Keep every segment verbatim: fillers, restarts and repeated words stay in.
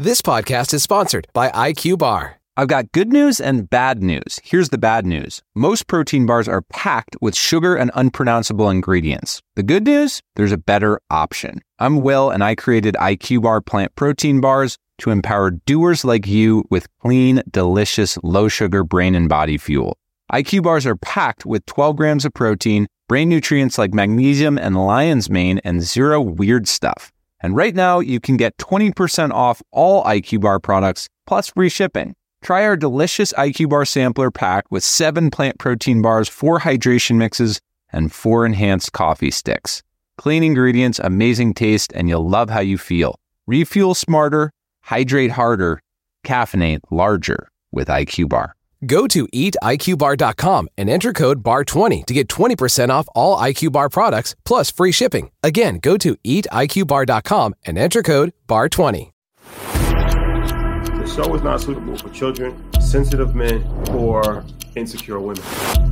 This podcast is sponsored by I Q Bar. I've got good news and bad news. Here's the bad news. Most protein bars are packed with sugar and unpronounceable ingredients. The good news? There's a better option. I'm Will, and I created I Q Bar plant protein bars to empower doers like you with clean, delicious, low-sugar brain and body fuel. I Q Bars are packed with twelve grams of protein, brain nutrients like magnesium and lion's mane, and zero weird stuff. And right now, you can get twenty percent off all I Q Bar products, plus free shipping. Try our delicious I Q Bar sampler pack with seven plant protein bars, four hydration mixes, and four enhanced coffee sticks. Clean ingredients, amazing taste, and you'll love how you feel. Refuel smarter, hydrate harder, caffeinate larger with I Q Bar. Go to eat I Q bar dot com and enter code B A R twenty to get twenty percent off all I Q Bar products, plus free shipping. Again, go to eat I Q bar dot com and enter code B A R twenty. The show is not suitable for children, sensitive men, or insecure women.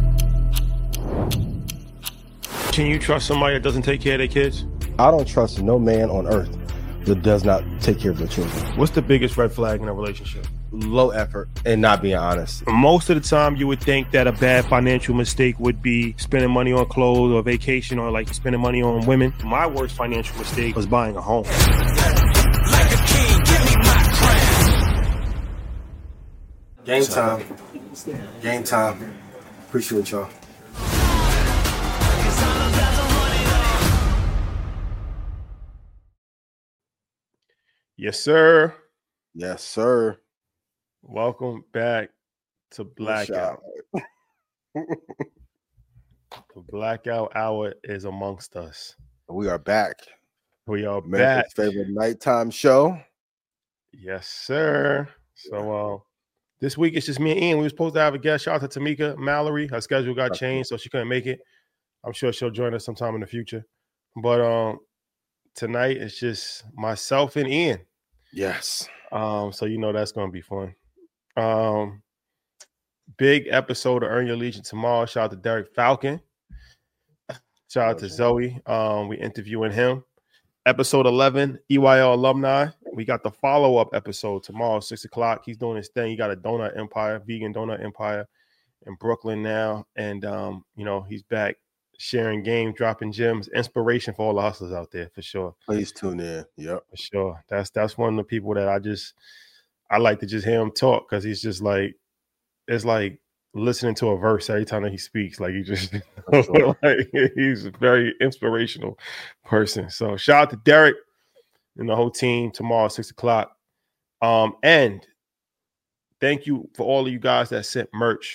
Can you trust somebody that doesn't take care of their kids? I don't trust no man on earth that does not take care of their children. What's the biggest red flag in a relationship? Low effort and not being honest. Most of the time, you would think that a bad financial mistake would be spending money on clothes or vacation or like spending money on women. My worst financial mistake was buying a home. Like a king, give me my crown. Game time. Game time. Appreciate y'all. Yes, sir. Yes, sir. Welcome back to Blackout. The Blackout Hour is amongst us. We are back. We are America's back. favorite nighttime show. Yes, sir. So uh, this week it's just me and Ian. We were supposed to have a guest. Shout out to Tamika Mallory. Her schedule got changed, so she couldn't make it. I'm sure she'll join us sometime in the future. But um, tonight it's just myself and Ian. Yes. Um, so you know that's gonna be fun. Um, big episode of Earn Your Legion tomorrow. Shout out to Derek Falcon. Shout out to Zoe. Um, we interviewing him. Episode eleven, E Y L alumni. We got the follow-up episode tomorrow, six o'clock. He's doing his thing. He got a donut empire, vegan donut empire in Brooklyn now. And um, you know, he's back sharing game, dropping gems, inspiration for all the hustlers out there for sure. Please tune in. Yep. For sure. That's that's one of the people that I just I like to just hear him talk because he's just like it's like listening to a verse every time that he speaks. Like he just sure. like, he's a very inspirational person. So shout out to Derek and the whole team tomorrow, six o'clock. Um, and thank you for all of you guys that sent merch.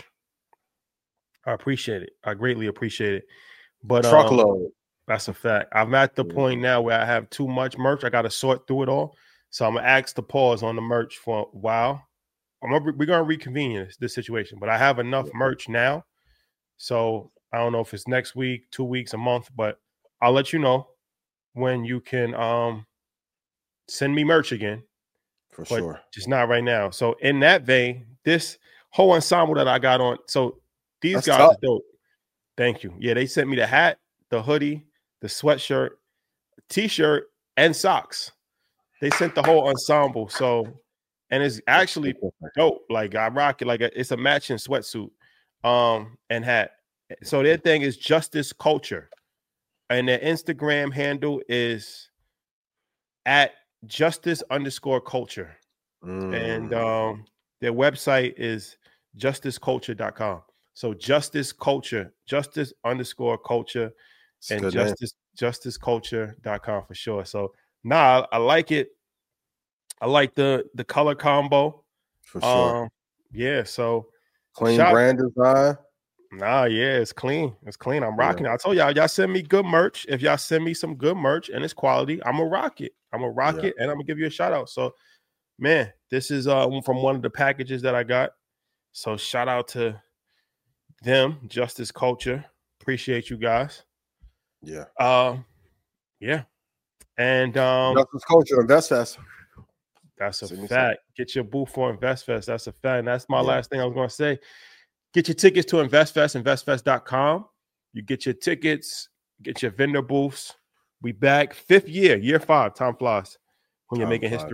I appreciate it. I greatly appreciate it. But truckload. Um, that's a fact. I'm at the point now where I have too much merch. I got to sort through it all. So I'm gonna ask to pause on the merch for a while. I'm gonna, we're gonna reconvene this, this situation, but I have enough merch now. So I don't know if it's next week, two weeks, a month, but I'll let you know when you can um send me merch again. For but sure. Just not right now. So in that vein, this whole ensemble that I got on. So these That's guys tough. are dope. Thank you. Yeah, they sent me the hat, the hoodie, the sweatshirt, t-shirt, and socks. They sent the whole ensemble. So, and it's actually dope. Like I rock it like a, it's a matching sweatsuit um, and hat. So their thing is Justice Culture. And their Instagram handle is at justice underscore culture. Mm. And um, their website is justice culture dot com. So Justice Culture, Justice underscore culture, and Good Justice justice culture dot com for sure. So nah, I, I like it. I like the the color combo. For sure. Um, yeah, so clean shop, brand design. Nah, yeah, it's clean. It's clean. I'm rocking yeah. it. I told y'all, y'all send me good merch. If y'all send me some good merch and it's quality, I'm gonna rock it. I'm gonna rock yeah. it, and I'm gonna give you a shout out. So, man, this is uh from one of the packages that I got. So shout out to them, Justice Culture. Appreciate you guys. Yeah. Um, uh, yeah. And um Justice Culture, InvestFest. That's a fact. Say. Get your booth for InvestFest. That's a fact. And that's my yeah. last thing I was gonna say. Get your tickets to InvestFest, investfest dot com. You get your tickets, get your vendor booths. We back fifth year, year five, time flies when you're time making flies. history.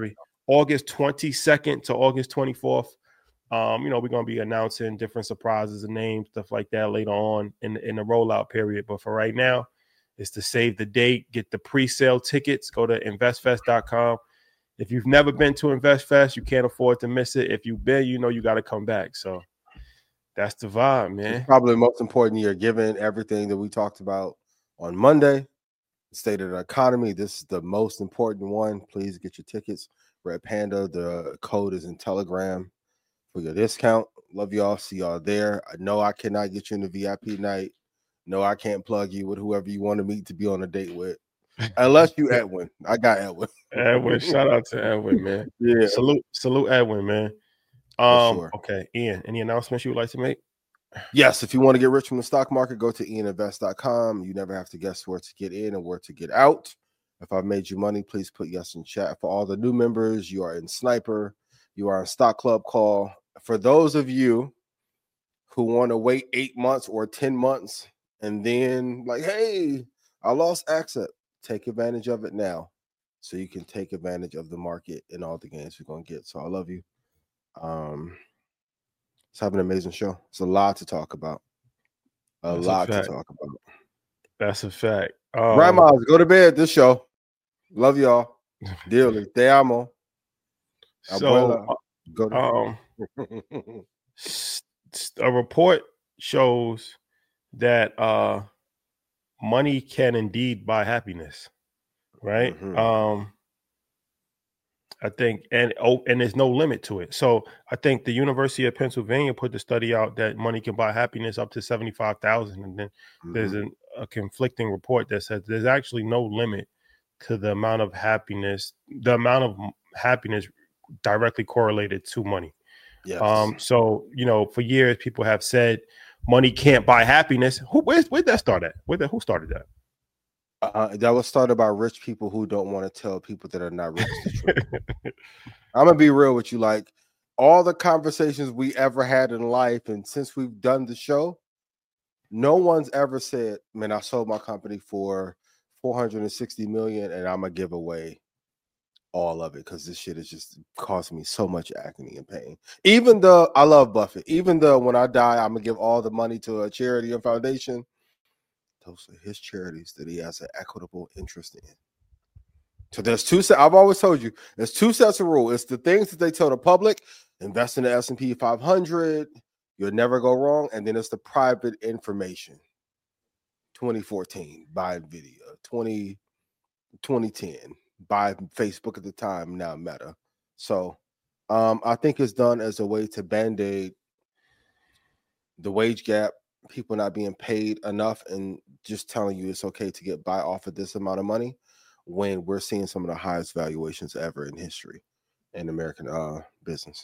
August twenty-second to August twenty-fourth. Um, you know, we're gonna be announcing different surprises and names, stuff like that later on in in the rollout period. But for right now, it's to save the date, get the pre-sale tickets. Go to invest fest dot com. If you've never been to InvestFest, you can't afford to miss it. If you've been, you know you got to come back. So that's the vibe, man. It's probably the most important year, given everything that we talked about on Monday. State of the economy. This is the most important one. Please get your tickets. Red Panda. The code is in Telegram for your discount. Love y'all. See y'all there. I know I cannot get you in the V I P night. No, I can't plug you with whoever you want to meet to be on a date with. Unless you Edwin. I got Edwin. Edwin, shout out to Edwin, man. Yeah. Salute, salute Edwin, man. Um, sure. Okay, Ian, any announcements you would like to make? Yes, if you want to get rich from the stock market, go to ian invest dot com. You never have to guess where to get in and where to get out. If I've made you money, please put yes in chat. For all the new members, you are in Sniper. You are in Stock Club Call. For those of you who want to wait eight months or ten months and then like, hey, I lost access. Take advantage of it now so you can take advantage of the market and all the gains we're going to get. So I love you. Um, let's have an amazing show. It's a lot to talk about. A That's lot a to fact. talk about. That's a fact. Um, Grandmas, go to bed this show. Love y'all dearly. Te amo. So, Abuela, go to um, bed. s- s- a report shows that uh, money can indeed buy happiness, right? Mhm. Um, I think, and oh, and there's no limit to it. So I think the University of Pennsylvania put the study out that money can buy happiness up to seventy-five thousand, and then there's Mhm. an, a conflicting report that says there's actually no limit to the amount of happiness, the amount of m- happiness directly correlated to money. Yes. Um, so you know, for years people have said money can't buy happiness. Who where's, where'd that start at? Where the, who started that? Uh, that was started by rich people who don't want to tell people that are not rich the truth. I'm gonna be real with you. Like all the conversations we ever had in life, and since we've done the show, no one's ever said, "Man, I sold my company for four hundred sixty million, and I'm gonna give away all of it because this shit is just causing me so much agony and pain." Even though I love Buffett, even though when I die, I'm gonna give all the money to a charity or foundation. Those are his charities that he has an equitable interest in. So there's two sets. I've always told you there's two sets of rules. It's the things that they tell the public: invest in the S and P five hundred, you'll never go wrong. And then it's the private information. twenty fourteen, buy Nvidia. twenty, twenty ten, buy Facebook at the time, now Meta. So um, I think it's done as a way to band-aid the wage gap, people not being paid enough, and just telling you it's okay to get by off of this amount of money when we're seeing some of the highest valuations ever in history in American uh, business.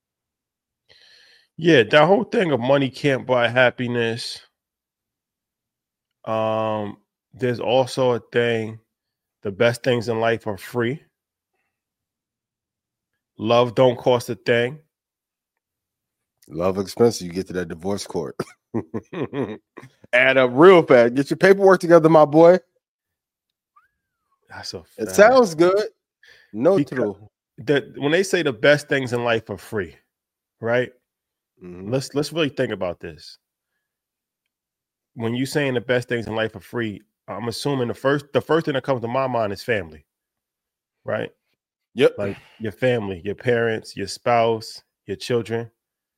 Yeah, that whole thing of money can't buy happiness. Um, there's also a thing, the best things in life are free. Love don't cost a thing. Love expensive. You get to that divorce court. Add up real fast. Get your paperwork together, my boy. That's a It fact. sounds good. No Because true. the, when they say the best things in life are free, right? Mhm. Let's let's really think about this. When you saying the best things in life are free, I'm assuming the first the first thing that comes to my mind is family, right? Yep. Like your family, your parents, your spouse, your children.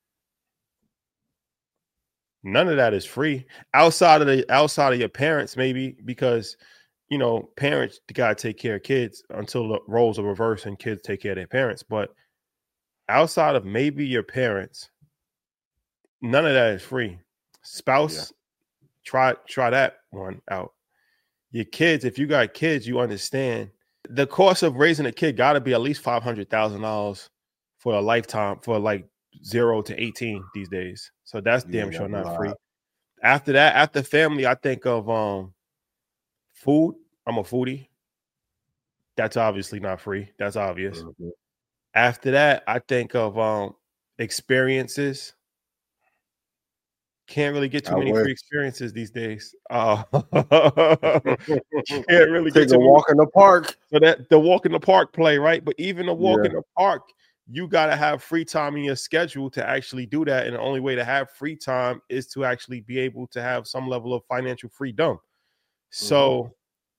None of that is free outside of the outside of your parents, maybe, because you know parents gotta take care of kids until the roles are reversed and kids take care of their parents. But outside of maybe your parents, none of that is free. Spouse, Yeah. try try that one out. Your kids, if you got kids, you understand the cost of raising a kid got to be at least five hundred thousand dollars for a lifetime for like zero to eighteen these days. So that's Yeah, damn sure that's a not free. lot. After that, after family, I think of um food. I'm a foodie. That's obviously not free. That's obvious. Mhm. After that, I think of um experiences. Can't really get too I many wish. free experiences these days. Uh, can't really get Take too a many. walk in the park. So that the walk in the park play, right? But even the walk Yeah. in the park, you got to have free time in your schedule to actually do that. And the only way to have free time is to actually be able to have some level of financial freedom. So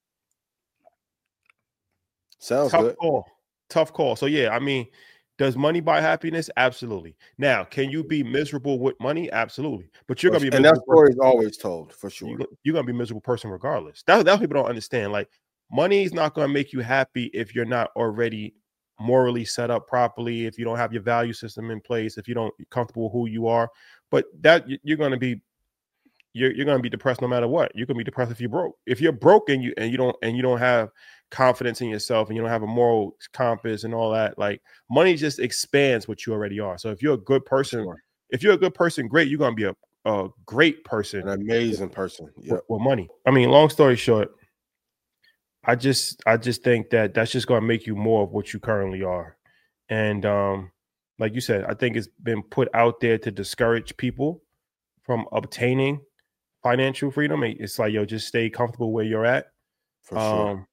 Sounds tough good. call. Tough call. So yeah, I mean, does money buy happiness? Absolutely. Now, can you be miserable with money? Absolutely. But you're gonna be a And that miserable person. story is always told for sure. You, you're gonna be a miserable person regardless. That that people don't understand. Like, money is not gonna make you happy if you're not already morally set up properly, if you don't have your value system in place, if you don't you're comfortable with who you are. But that you're gonna be you're you're gonna be depressed no matter what. You can be depressed if you're broke. If you're broke and you and you don't and you don't have confidence in yourself and you don't have a moral compass and all that, like, money just expands what you already are. So if you're a good person, Sure. if you're a good person, great, you're gonna be a, a great person. An amazing person. Yeah. With, with money. I mean, long story short, I just I just think that that's just going to make you more of what you currently are. And um like you said, I think it's been put out there to discourage people from obtaining financial freedom. It's like, yo, just stay comfortable where you're at. For sure. Um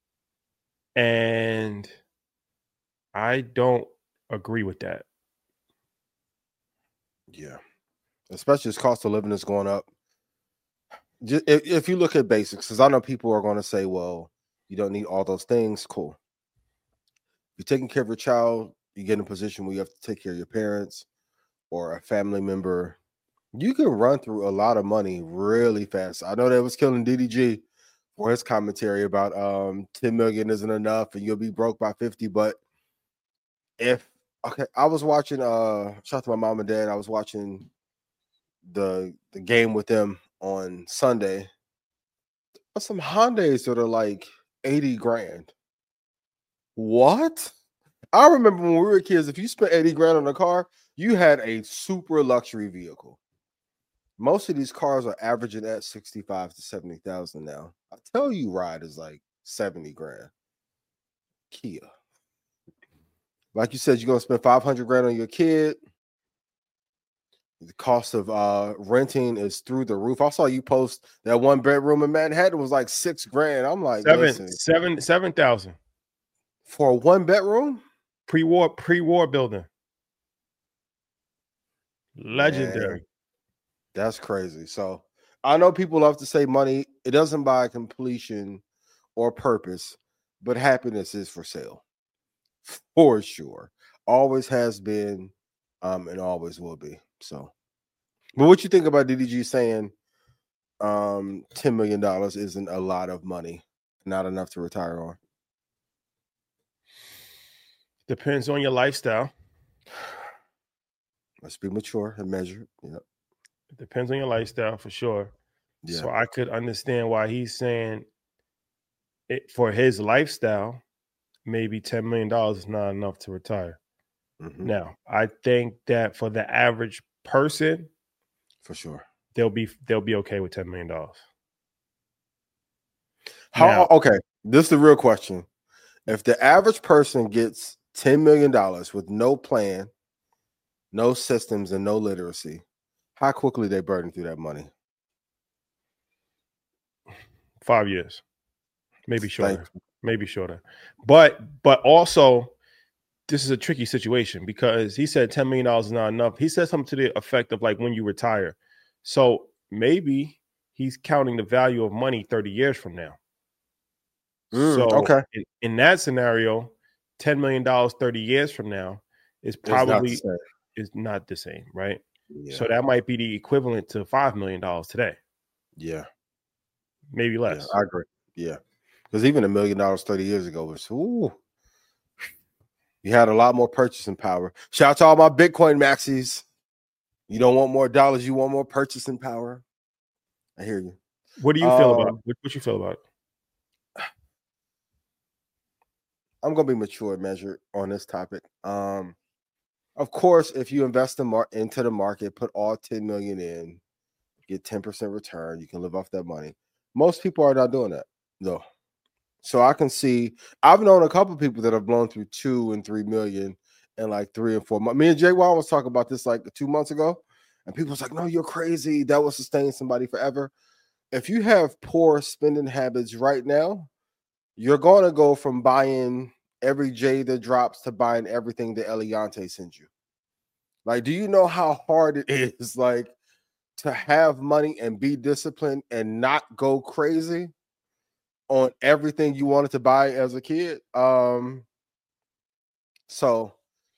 and I don't agree with that. Yeah. Especially as cost of living is going up. Just, if, if you look at basics, because I know people are going to say, well, you don't need all those things. Cool. You're taking care of your child, you get in a position where you have to take care of your parents or a family member. You can run through a lot of money really fast. I know that was killing D D G for his commentary about um ten million isn't enough and you'll be broke by fifty. But if okay, I was watching uh shout out to my mom and dad. I was watching the the game with them on Sunday. But some Hyundais that are like eighty grand. What? I remember when we were kids, if you spent eighty grand on a car, you had a super luxury vehicle. Most of these cars are averaging at sixty-five to seventy thousand now. I tell you, ride is like seventy grand. Kia. Like you said, you're gonna spend five hundred grand on your kid. The cost of uh renting is through the roof. I saw you post that one bedroom in Manhattan was like six grand. I'm like, Seven, listen, seven, seven thousand for a one bedroom? pre-war, pre-war building. Legendary. Man, that's crazy. So I know people love to say money, it doesn't buy completion or purpose, but happiness is for sale. For sure. Always has been, um, and always will be. So, but what you think about D D G saying um ten million dollars isn't a lot of money, not enough to retire on? Depends on your lifestyle. Let's be mature and measured. Yeah. It depends on your lifestyle for sure. Yeah. So I could understand why he's saying it for his lifestyle, maybe ten million dollars is not enough to retire. Mhm. Now, I think that for the average person, For sure. they'll be they'll be okay with ten million dollars. How Now- okay, this is the real question. If the average person gets ten million dollars with no plan, no systems, and no literacy, how quickly they burn through that money? Five years, maybe shorter, Thank maybe shorter. But but also, this is a tricky situation because he said ten million dollars is not enough. He said something to the effect of like when you retire. So maybe he's counting the value of money thirty years from now. Mm, so okay. in, in that scenario, ten million dollars thirty years from now is It's not the probably same. is not the same, right? Yeah. So that might be the equivalent to five million dollars today, yeah. maybe Yeah, less. I agree. Yeah. Because even a million dollars thirty years ago was ooh. You had a lot more purchasing power. Shout out to all my Bitcoin maxis. You don't want more dollars, you want more purchasing power. I hear you. What do you feel about Um, what, what you feel about it? I'm gonna be mature and measured on this topic. Um, of course, if you invest in mar- into the market, put all ten million in, get ten percent return, you can live off that money. Most people are not doing that, though. So I can see I've known a couple people that have blown through two and three million in like three and four months. Me and Jay Wan was talking about this like two months ago, And people's like, no, you're crazy. That will sustain somebody forever. If you have poor spending habits right now, you're going to go from buying every J that drops to buying everything that Eliante sends you. Like, do you know how hard it is, like, to have money and be disciplined and not go crazy on everything you wanted to buy as a kid? Um, so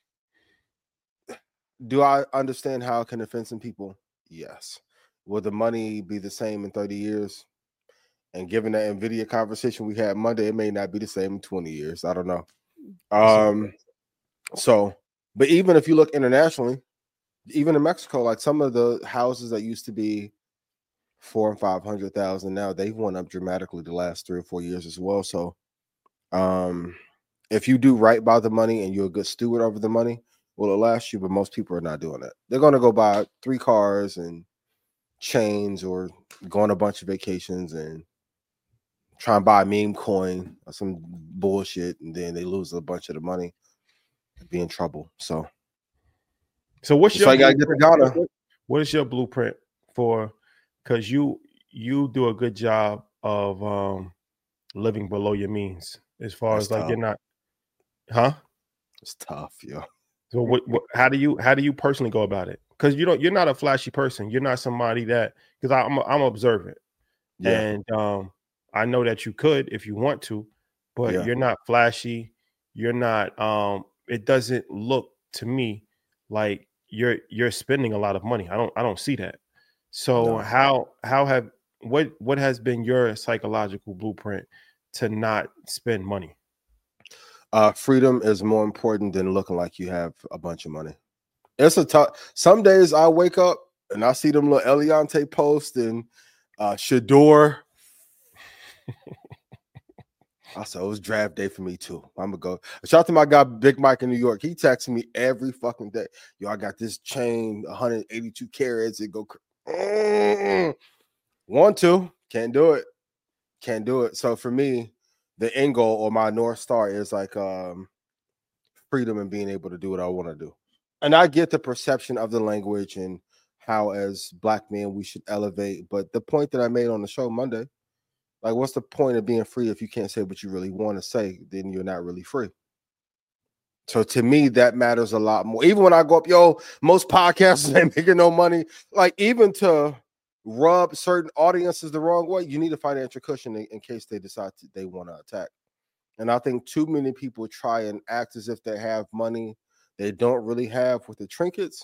do I understand how it can offend some people? Yes. Will the money be the same in thirty years? And given that NVIDIA conversation we had Monday, it may not be the same in twenty years. I don't know. Um, so, but even if you look internationally, even in Mexico, like some of the houses that used to be four and five hundred thousand, now they've went up dramatically the last three or four years as well. So, um, if you do right by the money and you're a good steward over the money, will it last you? But most people are not doing that. They're going to go buy three cars and chains or go on a bunch of vacations and try and buy a meme coin or some bullshit, and then they lose a bunch of the money and be in trouble. So, so what's your I gotta get to Ghana. What, what is your blueprint for? Because you you do a good job of um, living below your means, as far That's as like tough. you're not, huh? It's tough, yo. So what, what? How do you how do you personally go about it? Because you don't you're not a flashy person. You're not somebody that because I'm I'm observant, Yeah. and um, I know that you could if you want to, but Yeah. you're not flashy. You're not. Um, it doesn't look to me like you're you're spending a lot of money. I don't I don't see that. So No. how how have what what has been your psychological blueprint to not spend money? Uh, freedom is more important than looking like you have a bunch of money. It's a tough. Some days I wake up and I see them little Eliante post and uh, Shador. I said it was draft day for me too. I'm gonna go. Shout out to my guy Big Mike in New York. He texts me every fucking day. Yo, I got this chain, one hundred eighty-two carats. It go. Mm, want to, can't do it. Can't do it. So for me, the end goal or my North Star is like um freedom and being able to do what I want to do. And I get the perception of the language and how as black men we should elevate. But the point that I made on the show Monday, like what's the point of being free if you can't say what you really want to say? Then you're not really free. So to me, that matters a lot more. Even when I go up, yo, most podcasts ain't making no money. Like even to rub certain audiences the wrong way, you need a financial cushion in, in case they decide to, they want to attack. And I think too many people try and act as if they have money they don't really have with the trinkets.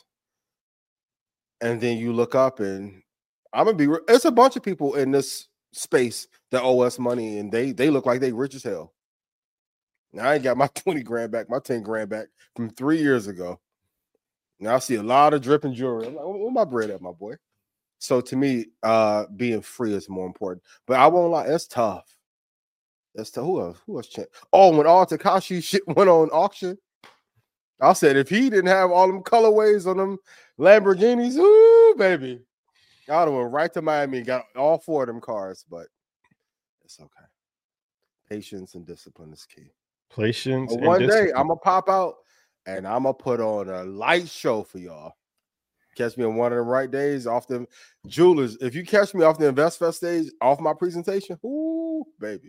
And then you look up and I'm gonna be. It's a bunch of people in this space that owe us money, and they they look like they rich as hell. Now I ain't got my twenty grand back, my ten grand back from three years ago. Now I see a lot of dripping jewelry. I'm like, where my bread at, my boy? So to me, uh, being free is more important. But I won't lie, it's tough. That's tough. Who else? Who else? Ch- oh, when all Tekashi shit went on auction, I said if he didn't have all them colorways on them Lamborghinis, ooh, baby, I would have went right to Miami and got all four of them cars. But it's okay. Patience and discipline is key. Patience. But one day I'm gonna pop out and I'm gonna put on a light show for y'all. Catch me on one of the right days off the jewelers. If you catch me off the Invest Fest stage, off my presentation, ooh, baby.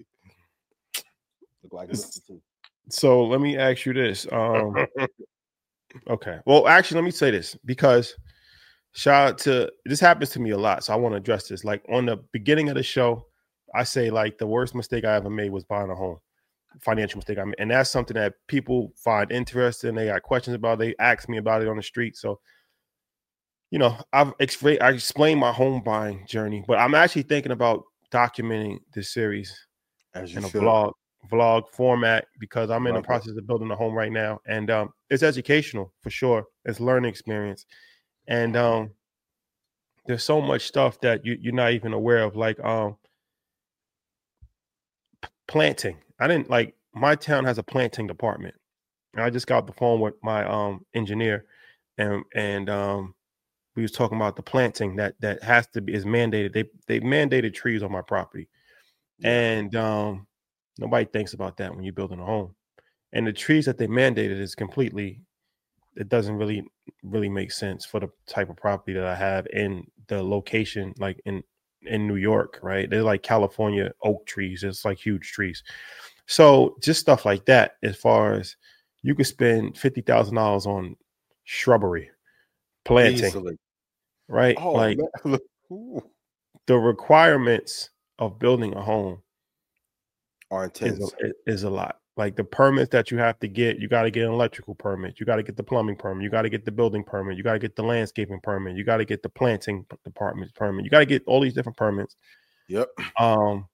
Look like this. So let me ask you this. Um, okay. Well, actually, let me say this because shout out to this happens to me a lot. So I want to address this. Like on the beginning of the show, I say like the worst mistake I ever made was buying a home. Financial mistake I made. And that's something that people find interesting. They got questions about. They ask me about it on the street. So, you know, I've explained I explained my home buying journey, but I'm actually thinking about documenting this series As you in a should. vlog vlog format because I'm in Love the process of building a home right now, and um, it's educational for sure. It's learning experience, and um, there's so much stuff that you, you're not even aware of, like um, p- planting. I didn't like my town has a planting department. And I just got off the phone with my um engineer, and and um. We was talking about the planting that that has to be is mandated. They they mandated trees on my property, Yeah. and um, nobody thinks about that when you're building a home. And the trees that they mandated is completely it doesn't really really make sense for the type of property that I have in the location, like in in New York, right? They're like California oak trees. It's like huge trees. So just stuff like that. As far as you could spend fifty thousand dollars on shrubbery planting, Easily. right? Oh, Like man. Ooh, the requirements of building a home are is intense. a, is a lot. Like the permits that you have to get, you got to get an electrical permit, you got to get the plumbing permit, you got to get the building permit, you got to get the landscaping permit, you got to get the planting department permit, you got to get all these different permits. Yep. Um,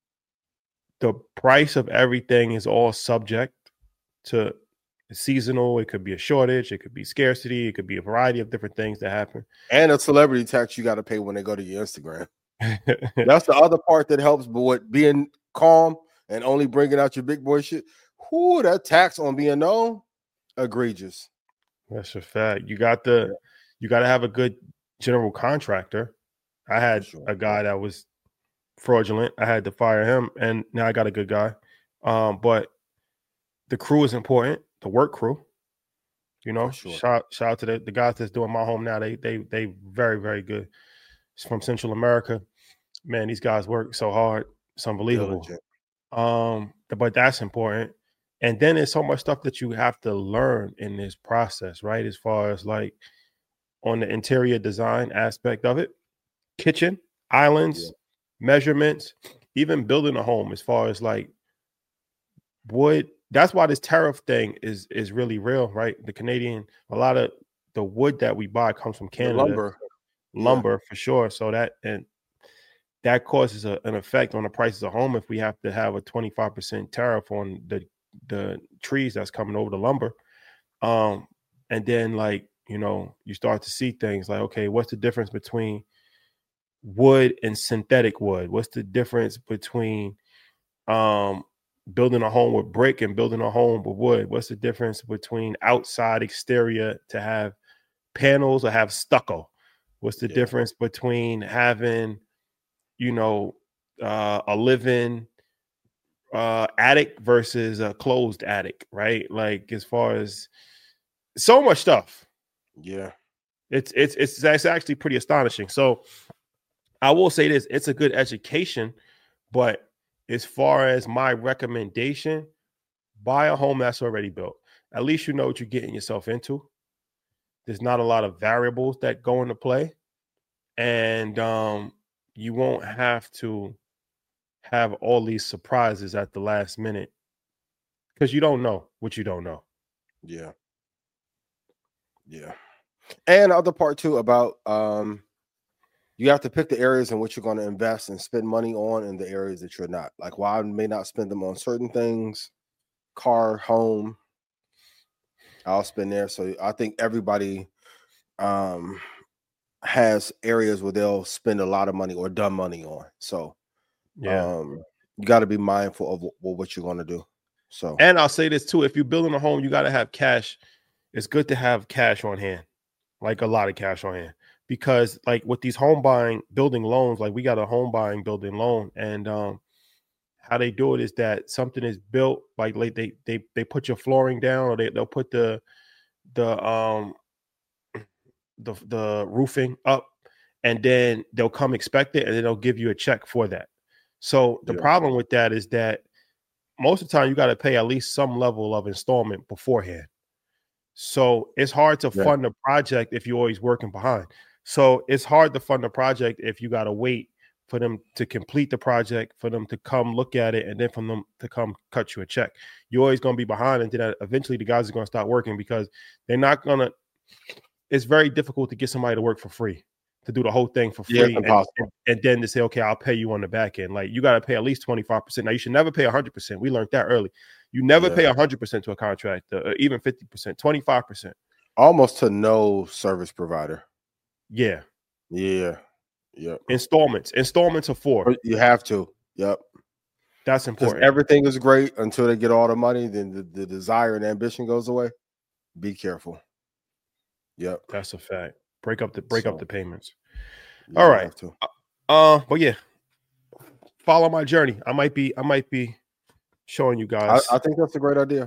the price of everything is all subject to seasonal. It could be a shortage, it could be scarcity, it could be a variety of different things that happen. And a celebrity tax you got to pay when they go to your Instagram. That's the other part that helps. But what being calm and only bringing out your big boy shit, whoo, that tax on being known, egregious. That's a fact. You got the, Yeah. you got to have a good general contractor. I had sure. a guy that was fraudulent. I had to fire him, and now I got a good guy. Um, but the crew is important. The work crew, you know. For sure. Shout shout out to the, the guys that's doing my home now. They they they very very good. It's from Central America. Man, these guys work so hard. It's unbelievable. Diligent. Um, but that's important. And then there's so much stuff that you have to learn in this process, right? As far as like on the interior design aspect of it, kitchen, islands, Yeah. measurements, even building a home as far as like wood. That's why this tariff thing is is really real, right? The Canadian, a lot of the wood that we buy comes from The Canada. lumber. Lumber for sure. So that and that causes a, an effect on the prices of home if we have to have a twenty-five percent tariff on the the trees that's coming over the lumber. Um, and then like, you know, you start to see things like, okay, what's the difference between wood and synthetic wood? What's the difference between um building a home with brick and building a home with wood? What's the difference between outside exterior to have panels or have stucco? What's the Yeah. difference between having, you know, uh, a living uh, attic versus a closed attic, right? Like as far as so much stuff. Yeah. It's it's it's that's actually pretty astonishing. So I will say this: it's a good education, but as far as my recommendation, buy a home that's already built. At least you know what you're getting yourself into. There's not a lot of variables that go into play, and um, you won't have to have all these surprises at the last minute because you don't know what you don't know. Yeah. Yeah. And the other part too about um you have to pick the areas in which you're going to invest and spend money on and the areas that you're not. Like while I may not spend them on certain things, car, home, I'll spend there. So I think everybody um has areas where they'll spend a lot of money or dumb money on. So Yeah. um you got to be mindful of w- what you're going to do. So And I'll say this too: if you're building a home, you got to have cash. It's good to have cash on hand, like a lot of cash on hand, because like with these home buying building loans, like we got a home buying building loan, and um, how they do it is that something is built, like like they they they put your flooring down, or they they'll put the the um the the roofing up, and then they'll come inspect it, and then they'll give you a check for that. So the Yeah. problem with that is that most of the time you got to pay at least some level of installment beforehand. So it's hard to Yeah. fund a project if you're always working behind. So it's hard to fund a project if you got to wait for them to complete the project, for them to come look at it, and then for them to come cut you a check. You're always going to be behind, and then eventually the guys are going to start working because they're not going to. It's very difficult to get somebody to work for free, to do the whole thing for Yeah, it's free, and, impossible. and, and then to say, okay, I'll pay you on the back end. Like you got to pay at least twenty-five percent. Now you should never pay one hundred percent. We learned that early. You never Yeah. pay one hundred percent to a contractor, or even fifty percent, twenty-five percent. almost to no service provider. Yeah. Yeah. Yep. Installments. Installments are four. You have to. Yep. That's Because important. everything is great until they get all the money, then the, the desire and ambition goes away. Be careful. Yep. That's a fact. Break up the break So- up the payments. You All right. have to. Uh, but yeah, follow my journey. I might be I might be showing you I, guys. I think that's a great idea.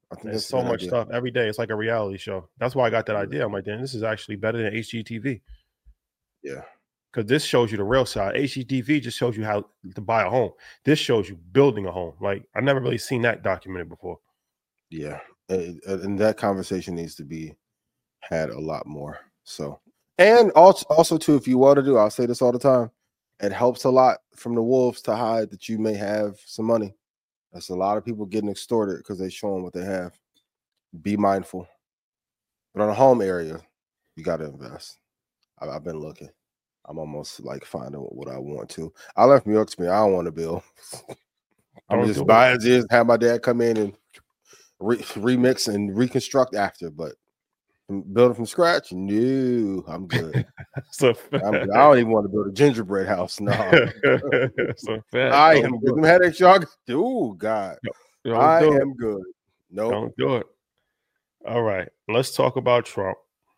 I think There's that's a so good much idea. stuff every day. It's like a reality show. That's why I got that idea. I'm like, damn, this is actually better than H G T V. Yeah. Because this shows you the real side. H G T V just shows you how to buy a home. This shows you building a home. Like, I never really seen that documented before. Yeah. And, and that conversation needs to be had a lot more. So, and also, also too, if you want to do, I'll say this all the time, it helps a lot from the wolves to hide that you may have some money. That's a lot of people getting extorted because they show them what they have. Be mindful. But on a home area, you got to invest. I, I've been looking. I'm almost like finding what I want to. I left New York to me. I don't want to build. I'm Don't just do buying this, have my dad come in and re- remix and reconstruct after. But building from scratch, no, I'm good. So I'm good. I don't even want to build a gingerbread house. No, so fat. I Don't am do good. it. Them headaches, y'all. Oh God, Don't I do it. am good. No, Don't do it. All right, let's talk about Trump.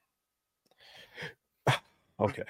Okay.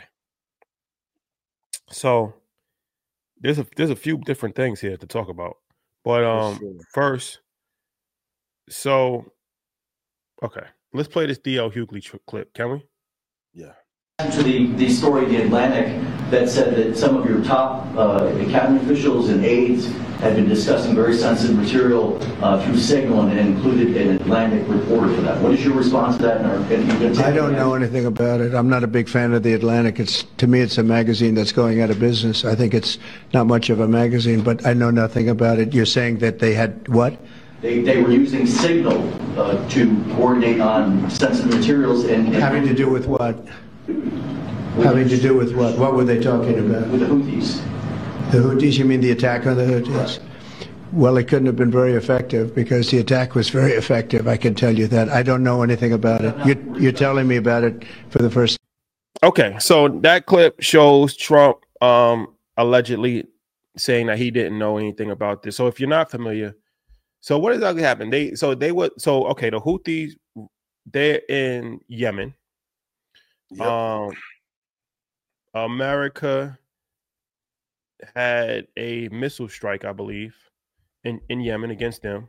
So there's a there's a few different things here to talk about. But um sure. first, so okay, let's play this D L Hughley tr- clip, can we? Yeah. To the, the story in the Atlantic that said that some of your top uh, cabinet officials and aides had been discussing very sensitive material uh, through Signal and included an Atlantic reporter for that. What is your response to that? And are, and you gonna take I don't any know action? anything about it. I'm not a big fan of the Atlantic. It's to me, it's a magazine that's going out of business. I think it's not much of a magazine, but I know nothing about it. You're saying that they had what? They, they were using Signal uh, to coordinate on sensitive materials and, and Having to do with what? Having to do with what? What were they talking about? with the Houthis. The Houthis? You mean the attack on the Houthis? Well, it couldn't have been very effective because the attack was very effective. I can tell you that. I don't know anything about it. You're, you're telling me about it for the first. Okay, so that clip shows Trump um allegedly saying that he didn't know anything about this. So if you're not familiar, so what exactly happened? They so they would so okay, the Houthis, they're in Yemen. Yep. Um America had a missile strike, I believe, in, in Yemen against them.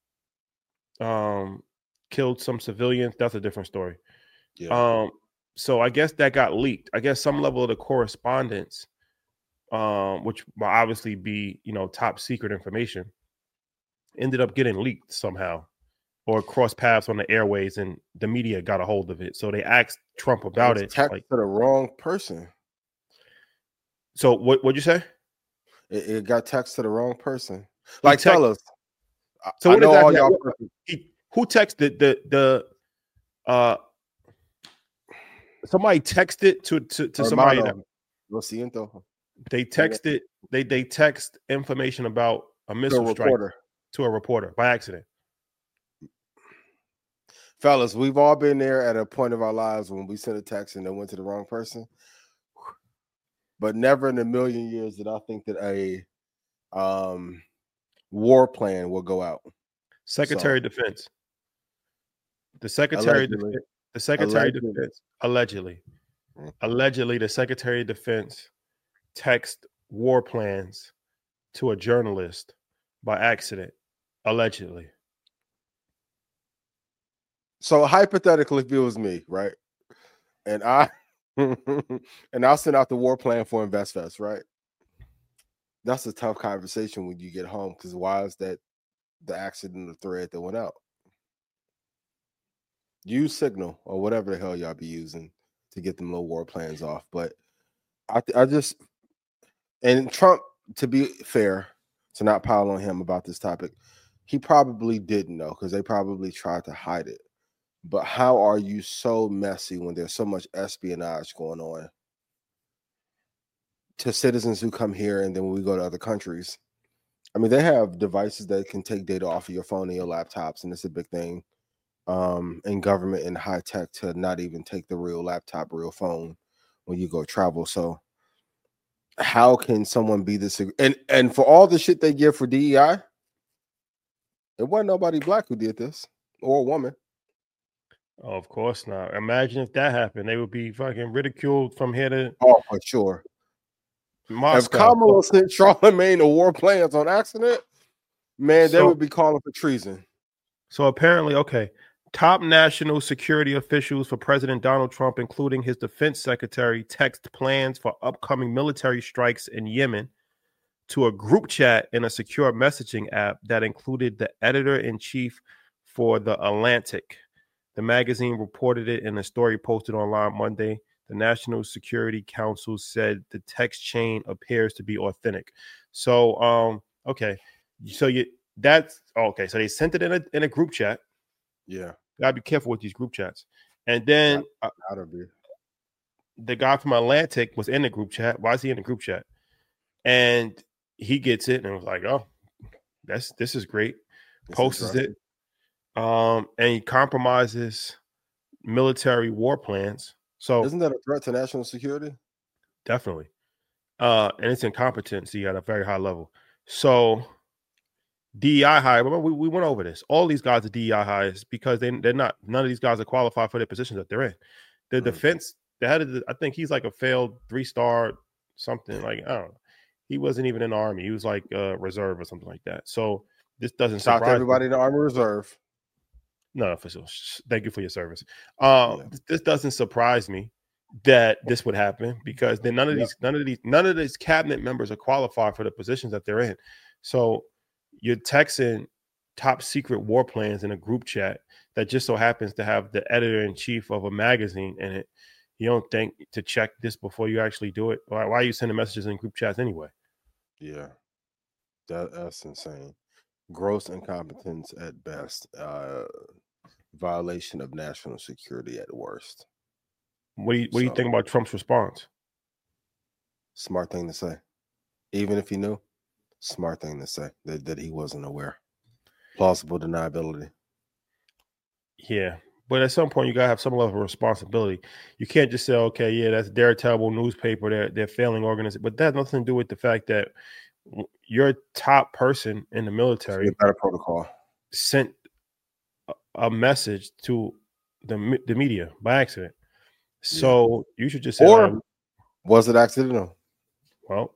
Um, killed some civilians. That's a different story. Yeah. Um, so I guess that got leaked. I guess some level of the correspondence, um, which will obviously be, you know, top secret information, ended up getting leaked somehow, or crossed paths on the airways, and the media got a hold of it. So they asked Trump about It's it. text Like, to the wrong person. so what? What'd you say? It, it got text to the wrong person. Like, text- tell us. I- So I what know all exactly? y'all. what- he, who texted the the uh somebody texted to to, to somebody that Hermano, lo siento. they texted they they text information about a To a missile strike reporter. to a reporter by accident. Fellas, we've all been there at a point of our lives when we sent a text and it went to the wrong person. But never in a million years did I think that a um, war plan will go out. Secretary So, of Defense. The Secretary of allegedly. Defense, the Secretary Allegedly. of Defense allegedly. Mhm. Allegedly, the Secretary of Defense text war plans to a journalist by accident. Allegedly. So hypothetically, if it was me, right, and I and I'll send out the war plan for InvestFest, right? That's a tough conversation when you get home because why is that the accident, the thread that went out? Use Signal or whatever the hell y'all be using to get them little war plans off. But I, I just and Trump, to be fair, to not pile on him about this topic, he probably didn't know because they probably tried to hide it. But how are you so messy when there's so much espionage going on to citizens who come here and then when we go to other countries? I mean, they have devices that can take data off of your phone and your laptops, and it's a big thing um, in government and high tech to not even take the real laptop, real phone when you go travel. So how can someone be this? And, and for all the shit they give for D E I, it wasn't nobody black who did this or a woman. Oh, of course not. Imagine if that happened. They would be fucking ridiculed from here to Oh, for sure. Moscow. If Kamala sent Charlemagne to war plans on accident, man, they So- would be calling for treason. So apparently, okay, top national security officials for President Donald Trump, including his defense secretary, text plans for upcoming military strikes in Yemen to a group chat in a secure messaging app that included the editor-in-chief for The Atlantic. The magazine reported it in a story posted online Monday. The National Security Council said the text chain appears to be authentic. So, um, okay, so you that's okay. So they sent it in a in a group chat. Yeah, gotta be careful with these group chats. And then uh, the guy from Atlantic was in the group chat. Why is he in the group chat? And he gets it and was like, "Oh, that's this is great." This Posts is it, um, and he compromises military war plans. So isn't that a threat to national security? Definitely, uh, and it's incompetency at a very high level. So D E I hire. Remember, we, we went over this. All these guys are D E I hires because they they're not. None of these guys are qualified for their positions that they're in. The mm-hmm. defense, the head of the, I think he's like a failed three star something. Like I don't know. He wasn't even in the army. He was like uh, reserve or something like that. So this doesn't shout surprise to everybody me. in the Army Reserve. No, for sure. Thank you for your service. Um, yeah. This doesn't surprise me that this would happen because then none of yep. these, none of these, none of these cabinet members are qualified for the positions that they're in. So you're texting top secret war plans in a group chat that just so happens to have the editor in chief of a magazine in it. You don't think to check this before you actually do it? Why, why are you sending messages in group chats anyway? Yeah, that, that's insane. Gross incompetence at best. Uh, violation of national security at worst. What do you What so, do you think about Trump's response? Smart thing to say. Even if he knew, smart thing to say that, that he wasn't aware. Plausible deniability. Yeah, but at some point you gotta have some level of responsibility. You can't just say, "Okay, yeah, that's their terrible newspaper. They're they're failing organization," but that has nothing to do with the fact that your top person in the military better protocol sent a, a message to the the media by accident. So yeah. you should just say, or like, was it accidental? Well,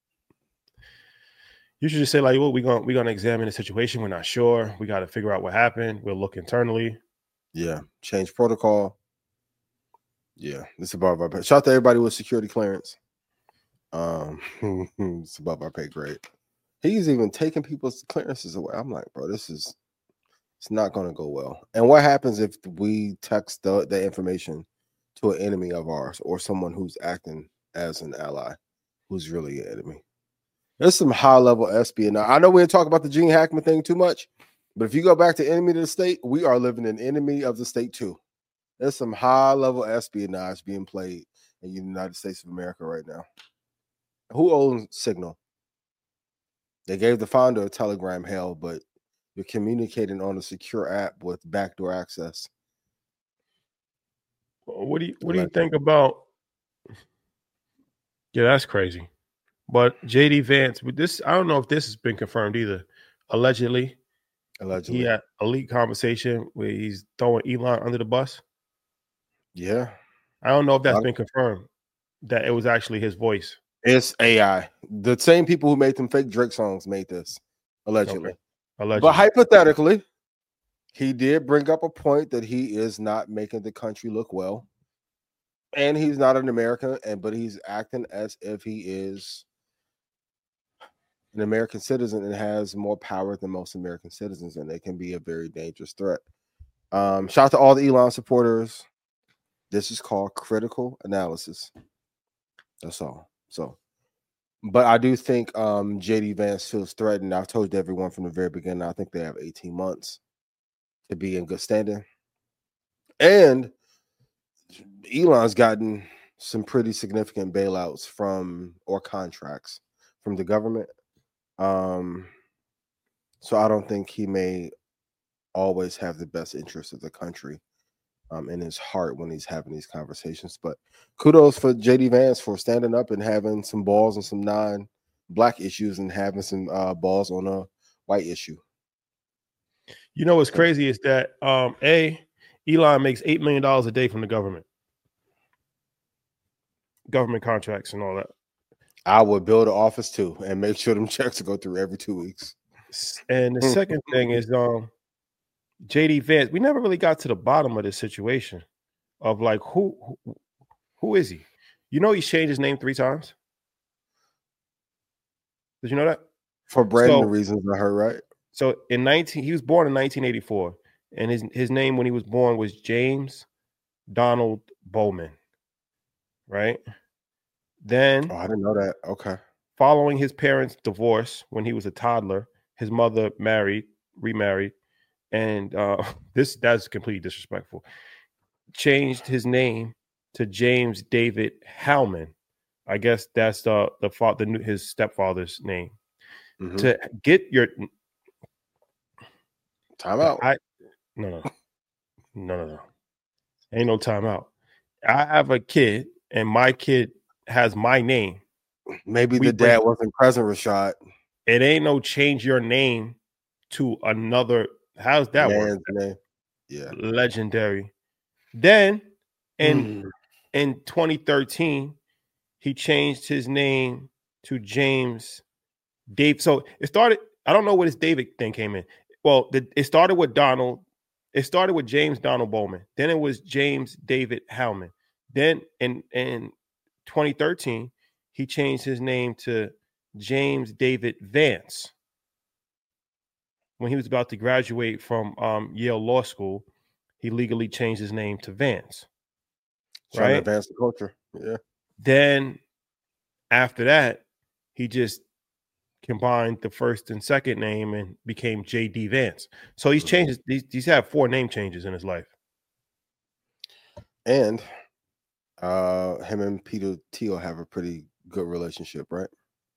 you should just say like, "Well, we're gonna we're gonna examine the situation. We're not sure. We got to figure out what happened. We'll look internally." Yeah, change protocol. Yeah, it's above our pay. Shout out to everybody with security clearance. Um, it's above our pay grade. He's even taking people's clearances away. I'm like, bro, this is it's not going to go well. And what happens if we text the, the information to an enemy of ours or someone who's acting as an ally, who's really an enemy? There's some high level espionage. I know we didn't talk about the Gene Hackman thing too much, but if you go back to enemy of the state, we are living in enemy of the state too. There's some high level espionage being played in the United States of America right now. Who owns Signal? They gave the founder of Telegram hell, but you're communicating on a secure app with backdoor access. What do you what do you think about? Yeah, that's crazy. But J D Vance, with this, I don't know if this has been confirmed either. Allegedly, allegedly, he had a leaked conversation where he's throwing Elon under the bus. Yeah, I don't know if that's been confirmed that it was actually his voice. It's A I. The same people who made them fake Drake songs made this, allegedly. Okay. Allegedly. But hypothetically, he did bring up a point that he is not making the country look well. And he's not an American, and but he's acting as if he is an American citizen and has more power than most American citizens, and it can be a very dangerous threat. Um, shout out to all the Elon supporters. This is called critical analysis. That's all. So, but I do think um, J D Vance feels threatened. I've told everyone from the very beginning, I think they have eighteen months to be in good standing. And Elon's gotten some pretty significant bailouts from or contracts from the government. Um, so I don't think he may always have the best interest of the country um, in his heart when he's having these conversations. But kudos for J D Vance for standing up and having some balls on some non-black issues and having some uh, balls on a white issue. You know what's crazy is that um, A, Elon makes eight million dollars a day from the government. Government contracts and all that. I would build an office too and make sure them checks go through every two weeks. And the second thing is um J D Vance, we never really got to the bottom of this situation of like who who, who is he? You know, he's changed his name three times. Did you know that? For branding So, reasons, I heard, right? So in nineteen, he was born in nineteen eighty-four, and his his name when he was born was James Donald Bowman, right? Then, Oh, I didn't know that. Okay. following his parents' divorce when he was a toddler, his mother married, remarried, and uh, this that's completely disrespectful. Changed his name to James David Howman. I guess that's the the, fa- the new, his stepfather's name. Mhm. To get your Time out. I no no no no no ain't no timeout. I have a kid, and my kid has my name. Maybe we the bring- dad wasn't present, Rashad. It ain't no change your name to another. How's that work? Man's name. Yeah. Legendary. Then in Mm. in twenty thirteen, he changed his name to James Dave. So it started. I don't know where this David thing came in. Well, the, it started with Donald. It started with James Donald Bowman. Then it was James David Howman. Then in in twenty thirteen, he changed his name to James David Vance. When he was about to graduate from um, Yale Law School, he legally changed his name to Vance. Trying to Right? advance the culture. Yeah. Then after that, he just combined the first and second name and became J D Vance. So he's changed. He's, he's had four name changes in his life. And uh him and Peter Thiel have a pretty good relationship, right?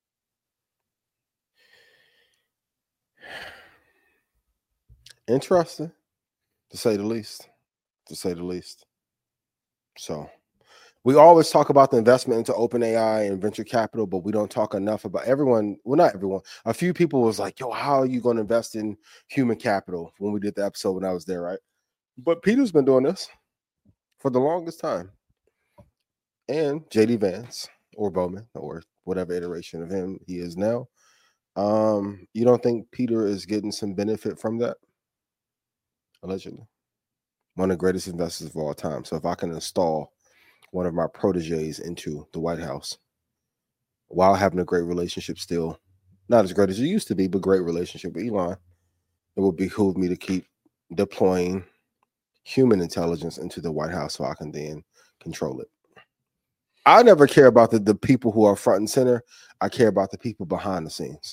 Interesting, to say the least. To say the least. So we always talk about the investment into OpenAI and venture capital, but we don't talk enough about everyone. Well, not everyone. A few people was like, yo, how are you going to invest in human capital when we did the episode when I was there, right? But Peter's been doing this for the longest time. And J D Vance or Bowman or whatever iteration of him he is now. Um, you don't think Peter is getting some benefit from that? Allegedly. One of the greatest investors of all time. So if I can install one of my proteges into the White House while having a great relationship still, not as great as it used to be, but great relationship with Elon, it would behoove me to keep deploying human intelligence into the White House so I can then control it. I never care about the, the people who are front and center. I care about the people behind the scenes.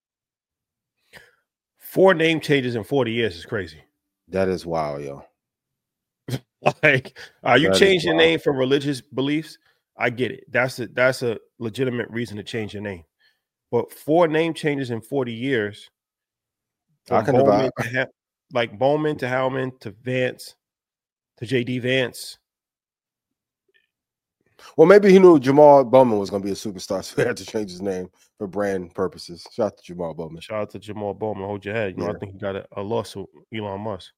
Four name changes in forty years is crazy. That is wild, yo. Like, are you That is changing your wild. name for religious beliefs? I get it. That's a that's a legitimate reason to change your name. But four name changes in forty years, I from can Bowman divide. to Ha- like Bowman to Howman to Vance to J D Vance. Well, maybe he knew Jamal Bowman was going to be a superstar, so he had to change his name for brand purposes. Shout out to Jamal Bowman. Shout out to Jamal Bowman. Hold your head. You know, Yeah. I think he got a, a lawsuit. Elon Musk.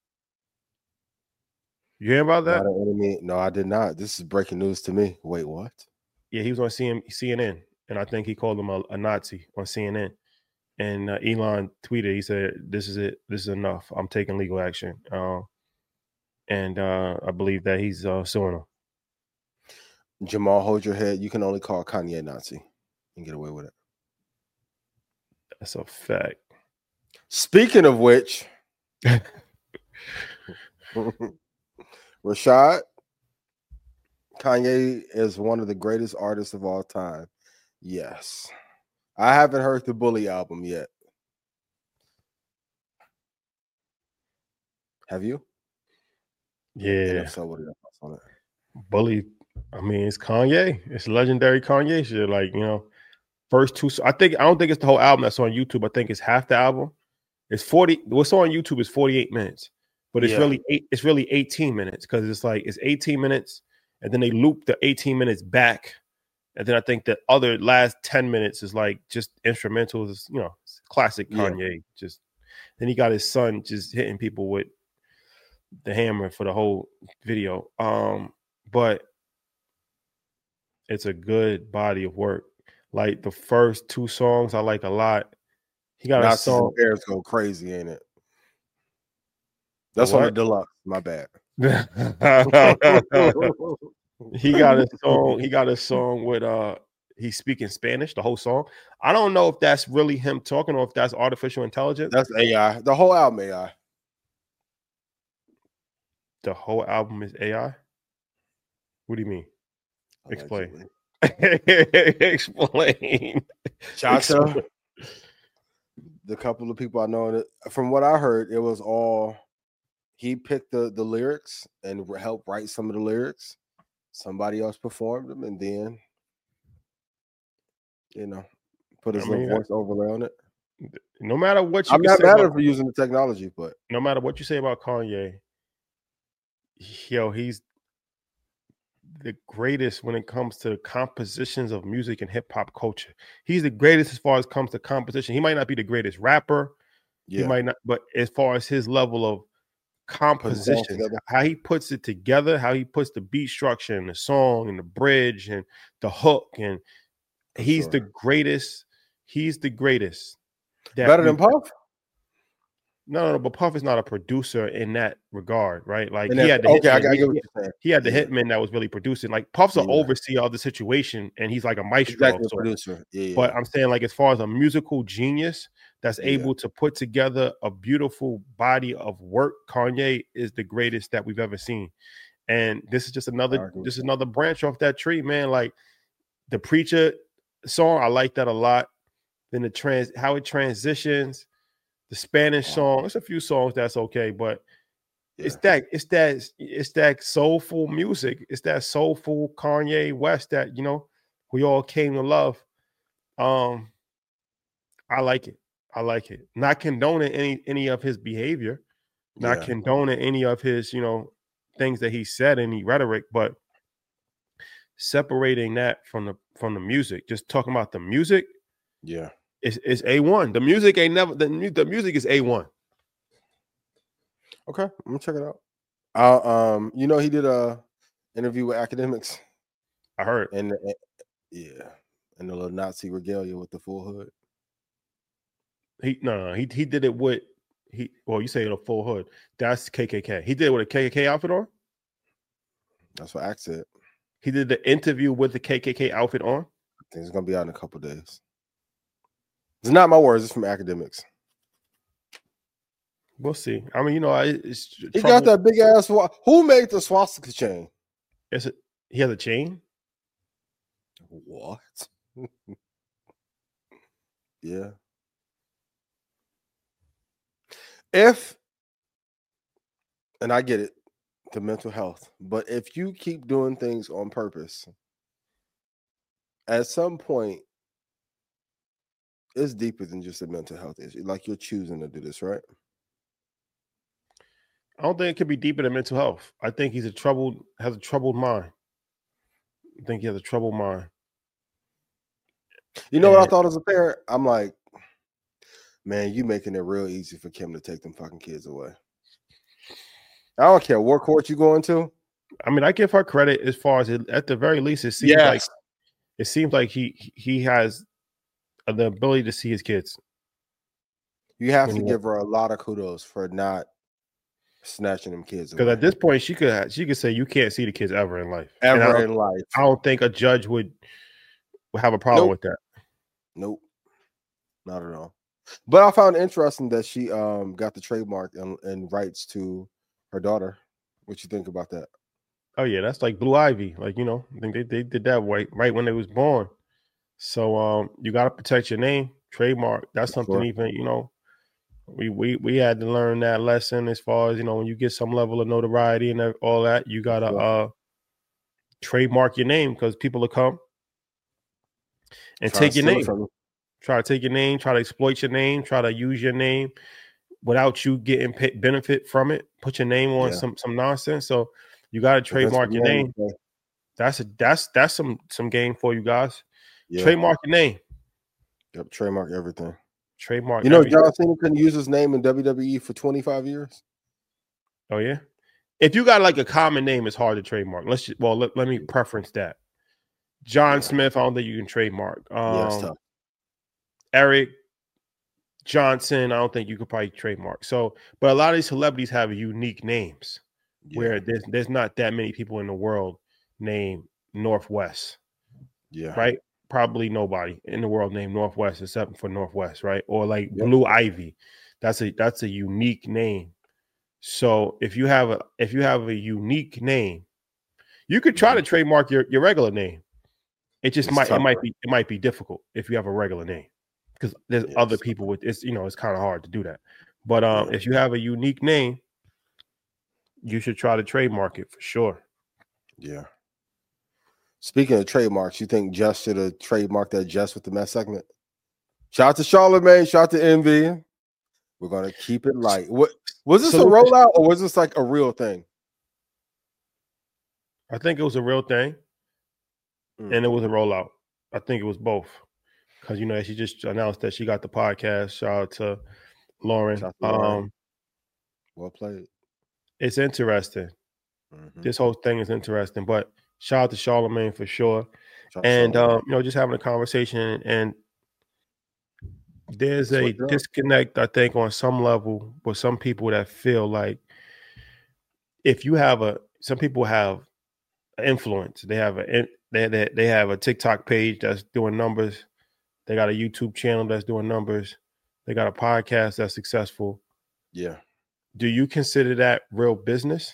You hear about that? Not an enemy. No, I did not. This is breaking news to me. Wait, what? Yeah, he was on C N N, and I think he called him a, a Nazi on C N N. And uh, Elon tweeted, he said, "This is it. This is enough. I'm taking legal action." Uh, and uh, I believe that he's uh, suing him. Jamal, hold your head. You can only call Kanye Nazi and get away with it. That's a fact. Speaking of which, Rashad, Kanye is one of the greatest artists of all time. Yes. I haven't heard the Bully album yet. Have you? And Yeah, if so, what are your thoughts on it? Bully. I mean, it's Kanye. It's legendary Kanye shit. Like, you know, first two. I think I don't think it's the whole album that's on YouTube. I think it's half the album. It's forty. What's on YouTube is forty-eight minutes, but it's Yeah. really eight. It's really eighteen minutes because it's like it's eighteen minutes, and then they loop the eighteen minutes back, and then I think the other last ten minutes is like just instrumentals. You know, classic Yeah. Kanye. Just then he got his son just hitting people with the hammer for the whole video. Um, but it's a good body of work. Like the first two songs, I like a lot. He got a Nazis song. and Bears go crazy, ain't it? That's The on the what? deluxe. My bad. He got a song. He got a song with uh. He's speaking Spanish. The whole song. I don't know if that's really him talking or if that's artificial intelligence. That's A I. The whole album A I. The whole album is A I. What do you mean? Explain. Explain. Chata. The couple of people I know, that, from what I heard, it was all he picked the the lyrics and helped write some of the lyrics. Somebody else performed them, and then you know put his I mean, little voice overlay on it. No matter what you I'm can not say mad at about, him for using the technology, but no matter what you say about Kanye, yo, he's the greatest when it comes to compositions of music and hip hop culture. He's the greatest as far as comes to composition. He might not be the greatest rapper. yeah, He might not, but as far as his level of composition, together. how he puts it together, how he puts the beat structure and the song and the bridge and the hook, and he's sure. the greatest. He's the greatest. that better we- than Puff. No, no, no, but Puff is not a producer in that regard, right? Like And he that- had the okay, I hitman, got he, what you're saying. he had the Yeah. hitman that was really producing. Like Puff's an Yeah. overseer of the situation, and he's like a maestro. Exactly, of a sorts. producer. Yeah, yeah. But I'm saying, like, as far as a musical genius that's Yeah. able to put together a beautiful body of work, Kanye is the greatest that we've ever seen. And this is just another, argue with this is that. another branch off that tree, man. Like the Preacher song, I like that a lot. Then the trans, how it transitions, the Spanish song. There's a few songs that's okay, but it's Yeah. that, it's that, it's that soulful music. It's that soulful Kanye West that, you know, we all came to love. Um, I like it. I like it. Not condoning any any of his behavior, not Yeah. condoning any of his, you know, things that he said, any rhetoric, but separating that from the from the music. Just talking about the music Yeah. is is A one. The music ain't never the, mu- the music is A one. Okay, I'm gonna check it out. Uh, um, you know, he did a interview with academics, I heard. and uh, yeah, and the little Nazi regalia with the full hood. He no, no, he he did it with he well, you say it a full hood. That's K K K. He did it with a K K K outfit on. That's what Axe said. He did the interview with the K K K outfit on. I think it's gonna be out in a couple days. It's not my words; it's from academics. We'll see. I mean, you know, I- it's He trouble- got that big ass. Wa- Who made the swastika chain? It's a, he has a chain. What? Yeah. If, and I get it, the mental health, but if you keep doing things on purpose, at some point, it's deeper than just a mental health issue. Like you're choosing to do this, right? I don't think it could be deeper than mental health. I think he's a troubled, has a troubled mind. I think he has a troubled mind. You know what I And- thought as a parent? I'm like, man, you making it real easy for Kim to take them fucking kids away. I don't care what court you going to. I mean, I give her credit as far as it, at the very least, it seems like Yes. it seems like he he has the ability to see his kids. You have to Mhm. give her a lot of kudos for not snatching them kids Because away. at this point, she could she could say you can't see the kids ever in life. And I Ever don't, in life. I don't think a judge would, would have a problem Nope. with that. Nope. Not at all. But I found it interesting that she um got the trademark and, and rights to her daughter. What you think about that? Oh yeah, that's like Blue Ivy. Like, you know, I think they, they did that right right when they was born. So um you gotta protect your name, trademark. That's something Sure. even, you know, we we we had to learn that lesson as far as, you know, when you get some level of notoriety and all that, you gotta Sure. uh trademark your name because people will come and Try to take your steal it name. from you. Try to take your name, try to exploit your name, try to use your name without you getting pay, benefit from it. Put your name on Yeah. some some nonsense. So you got to If that's trademark what your you name. want to say. That's a that's that's some some game for you guys. Yeah. Trademark your name. Yep, trademark everything. Trademark. You know, everything. John Cena couldn't use his name in W W E for twenty-five years. Oh yeah. If you got like a common name, it's hard to trademark. Let's just, well let, let me preference that. John Yeah. Smith. I don't think you can trademark. Um, yeah, it's tough. Eric, Johnson, I don't think you could probably trademark. So, but a lot of these celebrities have unique names Yeah. where there's there's not that many people in the world named Northwest, Yeah. right? Probably nobody in the world named Northwest except for Northwest, right? Or like Yep. Blue Ivy. That's a that's a unique name. So if you have a if you have a unique name, you could try to trademark your, your regular name. It just It's might tougher. it might be it might be difficult if you have a regular name because there's Yes. other people with it's you know it's kind of hard to do that. But um, Yeah. if you have a unique name, you should try to trademark it for sure. Yeah. Speaking of trademarks, you think Jess should have trademarked that Jess with the mess segment? Shout out to Charlamagne, shout out to Envy. We're gonna keep it light. What was this So- a rollout or was this like a real thing? I think it was a real thing, Mm. and it was a rollout. I think it was both because you know she just announced that she got the podcast. Shout out to Lauren. Shout out to Lauren. Um, Well played. it's interesting. Mhm. This whole thing is interesting, but shout out to Charlamagne for sure. Shout out to And Charlamagne. um, you know, just having a conversation, and there's a Switch it up. disconnect, I think, on some level with some people that feel like if you have a, some people have influence, they have a, they they, they have a TikTok page that's doing numbers, they got a YouTube channel that's doing numbers, they got a podcast that's successful. Yeah. Do you consider that real business?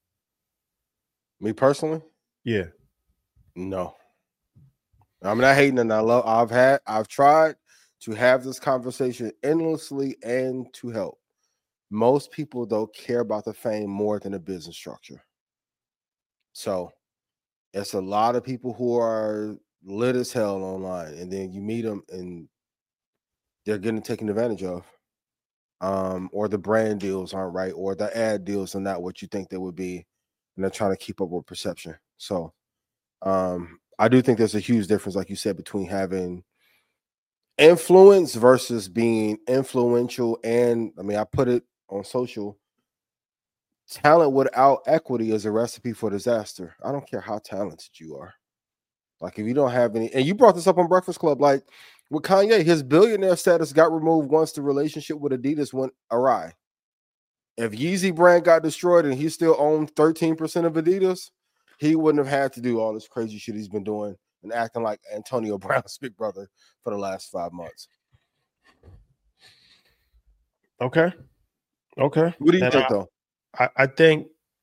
Me personally, Yeah. no. I'm not hating, and I love. I've had. I've tried to have this conversation endlessly and to help. Most people though care about the fame more than the business structure. So it's a lot of people who are lit as hell online, and then you meet them and they're getting taken advantage of. Um, or the brand deals aren't right, or the ad deals are not what you think they would be, and they're trying to keep up with perception. So um, I do think there's a huge difference, like you said, between having influence versus being influential. And I mean, I put it on social. Talent without equity is a recipe for disaster. I don't care how talented you are. Like if you don't have any, and you brought this up on Breakfast Club, like with Kanye, his billionaire status got removed once the relationship with Adidas went awry. If Yeezy brand got destroyed and he still owned thirteen percent of Adidas, he wouldn't have had to do all this crazy shit he's been doing and acting like Antonio Brown's big brother for the last five months. Okay. Okay. What do you And think, I- though? I, I think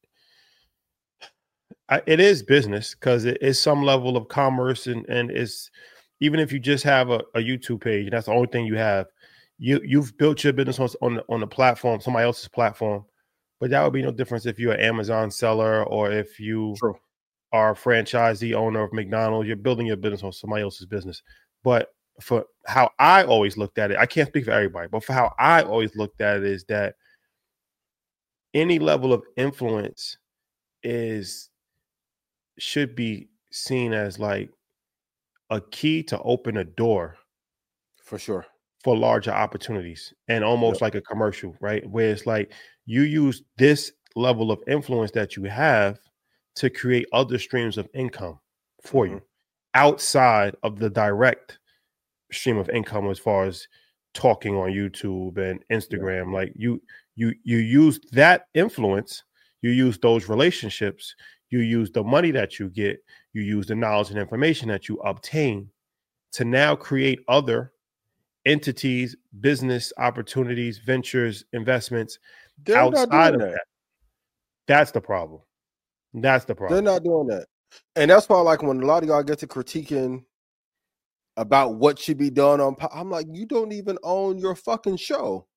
I, it is business because it is some level of commerce, and and it's even if you just have a, a YouTube page and that's the only thing you have, you you've built your business on on the, on the platform, somebody else's platform. But that would be no difference if you're an Amazon seller or if you True. are a franchisee owner of McDonald's. You're building your business on somebody else's business. But for how I always looked at it, I can't speak for everybody, but for how I always looked at it is that any level of influence is should be seen as like a key to open a door For sure. for larger opportunities, and almost Yep. like a commercial, right? Where it's like you use this level of influence that you have to create other streams of income for Mhm. you outside of the direct stream of income as far as talking on YouTube and Instagram. Like you you you use that influence, you use those relationships, you use the money that you get, you use the knowledge and information that you obtain to now create other entities, business opportunities, ventures, investments They're not outside doing of that. that. That's the problem. That's the problem. They're not doing that. And that's why, like, when a lot of y'all get to critiquing about what should be done on, po- I'm like, you don't even own your fucking show.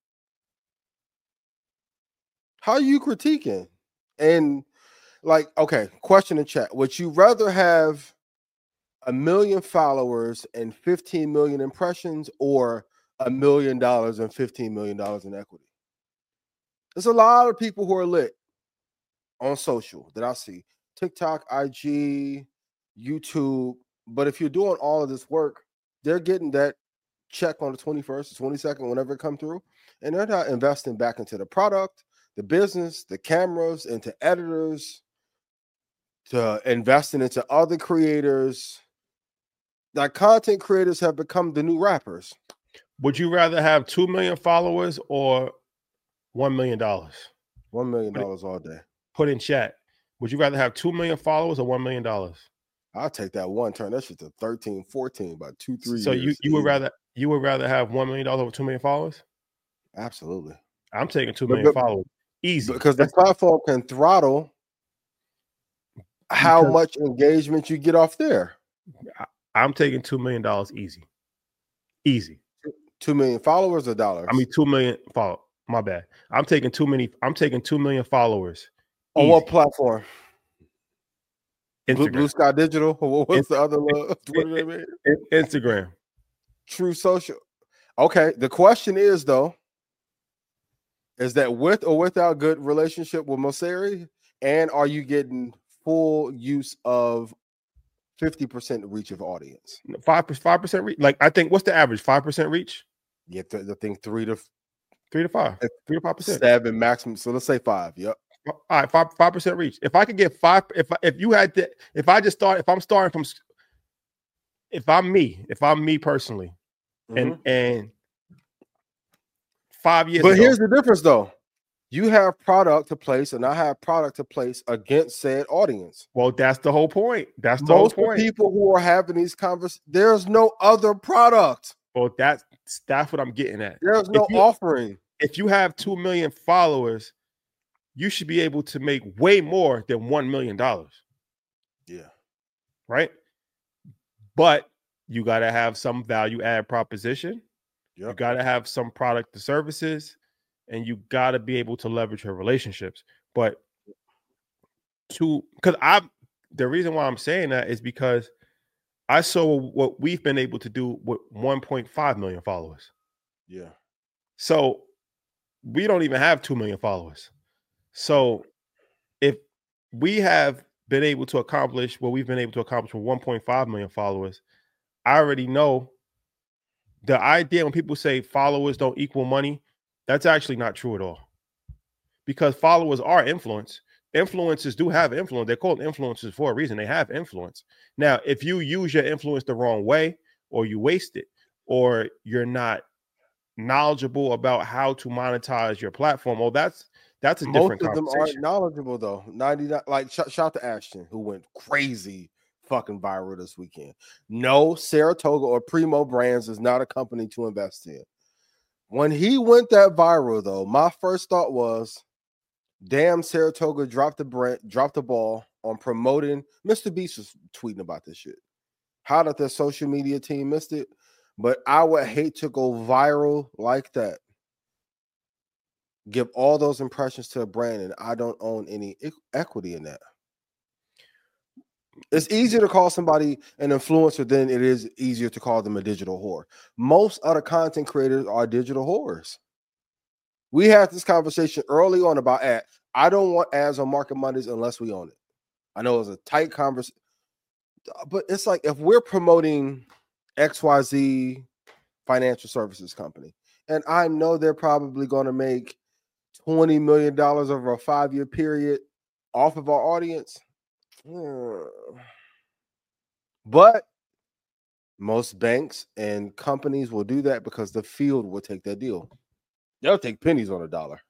How are you critiquing? And like, okay, question in chat. Would you rather have a million followers and fifteen million impressions or a million dollars and fifteen million dollars in equity? There's a lot of people who are lit on social that I see. TikTok, I G, YouTube. But if you're doing all of this work, they're getting that check on the twenty-first, the twenty-second, whenever it come through. And they're not investing back into the product, the business, the cameras, into editors, to investing into other creators. Like content creators have become the new rappers. Would you rather have two million followers or one million dollars? One million dollars all day. Put in chat. Would you rather have two million followers or one million dollars? I'll take that one. Turn that shit to thirteen, fourteen by two, three so years. So you, you would rather you would rather have one million dollars over two million followers? Absolutely. I'm taking two million but, but, followers. Easy. Because That's the platform can throttle how much engagement you get off there. I, I'm taking two million dollars easy. Easy. Two million followers or dollars? I mean two million follow. My bad. I'm taking too many. I'm taking two million followers. On easy. what platform? Instagram. Blue Sky Digital. What's the other one? Instagram. True Social. Okay. The question is though, is that with or without good relationship with Mosseri, and are you getting full use of fifty percent reach of audience? Five five percent reach. Like I think what's the average? Five percent reach. Yeah, th- I think three to three to five. Three to five percent. Seven maximum. So let's say five. Yep. All right, five five percent reach. If I could get five, if if you had to, if I just start, if I'm starting from, if I'm me, if I'm me personally, mm-hmm. and and five years. But ago, here's the difference, though. You have product to place, and I have product to place against said audience. Well, that's the whole point. That's the Most whole point. People who are having these conversations, there's no other product. Well, that's that's what I'm getting at. There's no if you, offering. If you have two million followers, you should be able to make way more than one million dollars. Yeah. Right. But you got to have some value add proposition. Yep. You got to have some product or services, and you got to be able to leverage your relationships. But to, because I, the reason why I'm saying that is because I saw what we've been able to do with one point five million followers. Yeah. So we don't even have two million followers. So if we have been able to accomplish what we've been able to accomplish with one point five million followers, I already know the idea when people say followers don't equal money, that's actually not true at all. Because followers are influence. Influencers do have influence. They're called influencers for a reason. They have influence. Now, if you use your influence the wrong way, or you waste it, or you're not knowledgeable about how to monetize your platform, well, that's That's a Most different of them conversation. aren't knowledgeable though. ninety-nine like shout, shout to Ashton, who went crazy fucking viral this weekend. No, Saratoga or Primo Brands is not a company to invest in. When he went that viral though, my first thought was, damn, Saratoga dropped the brand, dropped the ball on promoting. Mister Beast was tweeting about this shit. How did their social media team missed it? But I would hate to go viral like that. Give all those impressions to a brand, and I don't own any e- equity in that. It's easier to call somebody an influencer than it is easier to call them a digital whore. Most other content creators are digital whores. We had this conversation early on about ad. I don't want ads on Market Mondays unless we own it. I know it's a tight conversation, but it's like if we're promoting X Y Z financial services company, and I know they're probably going to make twenty million dollars over a five-year period off of our audience. But most banks and companies will do that because the field will take that deal. They'll take pennies on a dollar.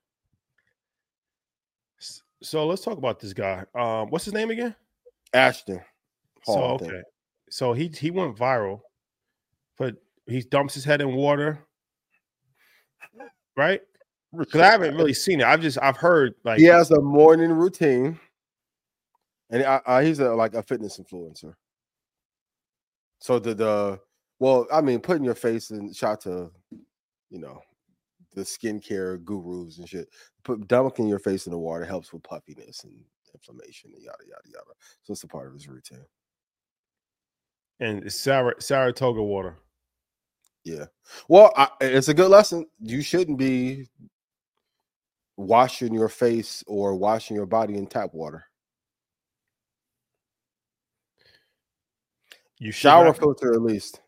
So let's talk about this guy. Um, what's his name again? Ashton Hall, so okay. Thing. So he he went viral, but he dumps his head in water, right? Because I haven't really seen it. I've just I've heard like he has a morning routine, and I, I, he's a like a fitness influencer. So the the well, I mean, putting your face in shot to, you know, the skincare gurus and shit. Put dunking your face in the water helps with puffiness and inflammation and yada yada yada. So it's a part of his routine. And it's Sar- Saratoga water. Yeah. Well, I, it's a good lesson. You shouldn't be washing your face or washing your body in tap water. You shower not- filter at least.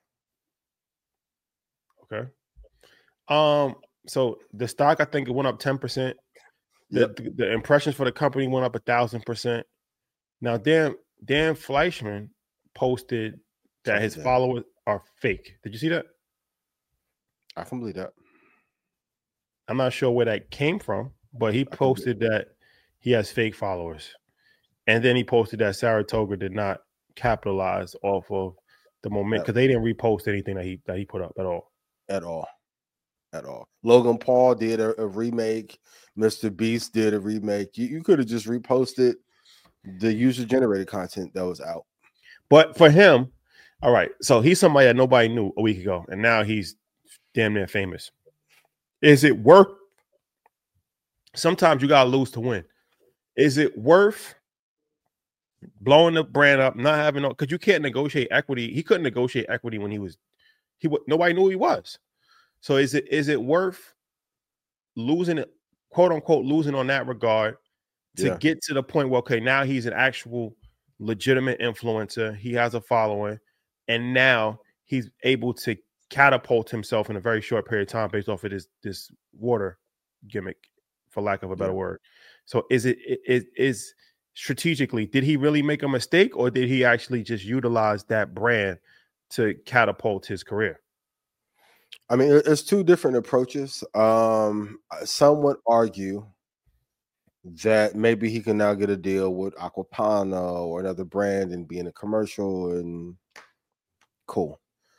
Okay. Um. So the stock, I think it went up ten percent. The, yep. the the impressions for the company went up a thousand percent. Now, Dan Dan Fleischman posted that his followers are fake. Did you see that? I can believe that. I'm not sure where that came from, but he posted that he has fake followers. And then he posted that Saratoga did not capitalize off of the moment because they didn't repost anything that he that he put up at all. At all. At all. Logan Paul did a, a remake. Mister Beast did a remake. You, you could have just reposted the user-generated content that was out. But for him, all right, so he's somebody that nobody knew a week ago, and now he's damn near famous. Is it worth? Sometimes you gotta lose to win. Is it worth blowing the brand up, not having no? Because you can't negotiate equity. He couldn't negotiate equity when he was he. Nobody knew who he was. So is it is it worth losing it, quote unquote, losing on that regard to Yeah. get to the point where okay, now he's an actual legitimate influencer. He has a following, and now he's able to catapult himself in a very short period of time based off of this this water gimmick, for lack of a better Yeah. word. So is it is is strategically, did he really make a mistake, or did he actually just utilize that brand to catapult his career? I mean, it- it's two different approaches. Um, some would argue that maybe he can now get a deal with Aquapana or another brand and be in a commercial and cool.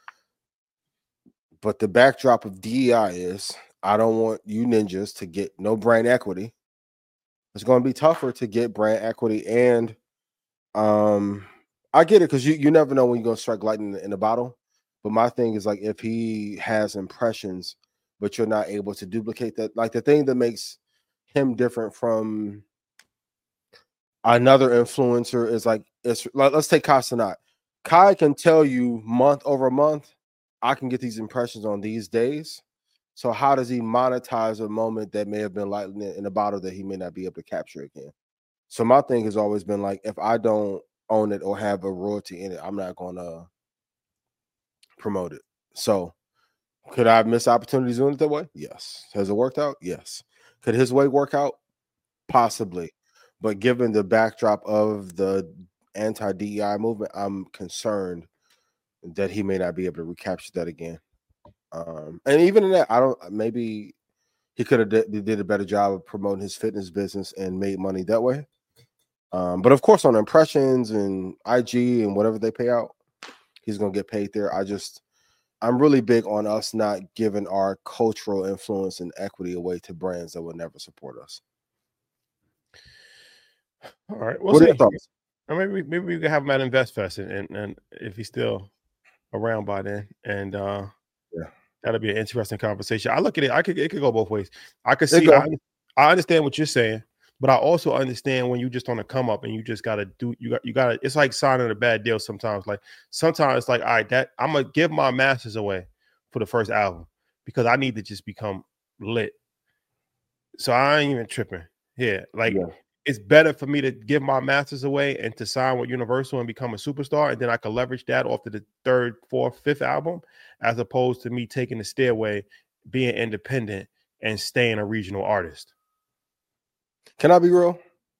But the backdrop of D E I is I don't want you ninjas to get no brand equity. It's going to be tougher to get brand equity. And um, I get it because you, you never know when you're going to strike lightning in a bottle. But my thing is like if he has impressions, but you're not able to duplicate that, like the thing that makes him different from another influencer is like it's like let's take Casanat. Kai can tell you month over month, I can get these impressions on these days. So how does he monetize a moment that may have been lightning in a bottle that he may not be able to capture again? So my thing has always been like if I don't own it or have a royalty in it, I'm not gonna promote it. So could I miss opportunities doing it that way? Yes. Has it worked out? Yes. Could his way work out? Possibly. But given the backdrop of the anti-D E I movement, I'm concerned that he may not be able to recapture that again. Um, and even in that, I don't. Maybe he could have did, did a better job of promoting his fitness business and made money that way. Um, but of course, on impressions and I G and whatever they pay out, he's gonna get paid there. I just, I'm really big on us not giving our cultural influence and equity away to brands that will never support us. All right, we'll What are see. your thoughts? Or maybe maybe we can have him at Invest Fest, and, and, and if he's still around by then, and uh, Yeah. that'll be an interesting conversation. I look at it. I could it could go both ways. I could It see. go. I, I understand what you're saying, but I also understand when you just on a come up and you just gotta do. You got you gotta. It's like signing a bad deal sometimes. Like sometimes it's like, all right, that I'm gonna give my masters away for the first album because I need to just become lit. So I ain't even tripping. Yeah, like. Yeah. It's better for me to give my masters away and to sign with Universal and become a superstar, and then I can leverage that off to the third, fourth, fifth album, as opposed to me taking the stairway, being independent, and staying a regional artist. Can I be real?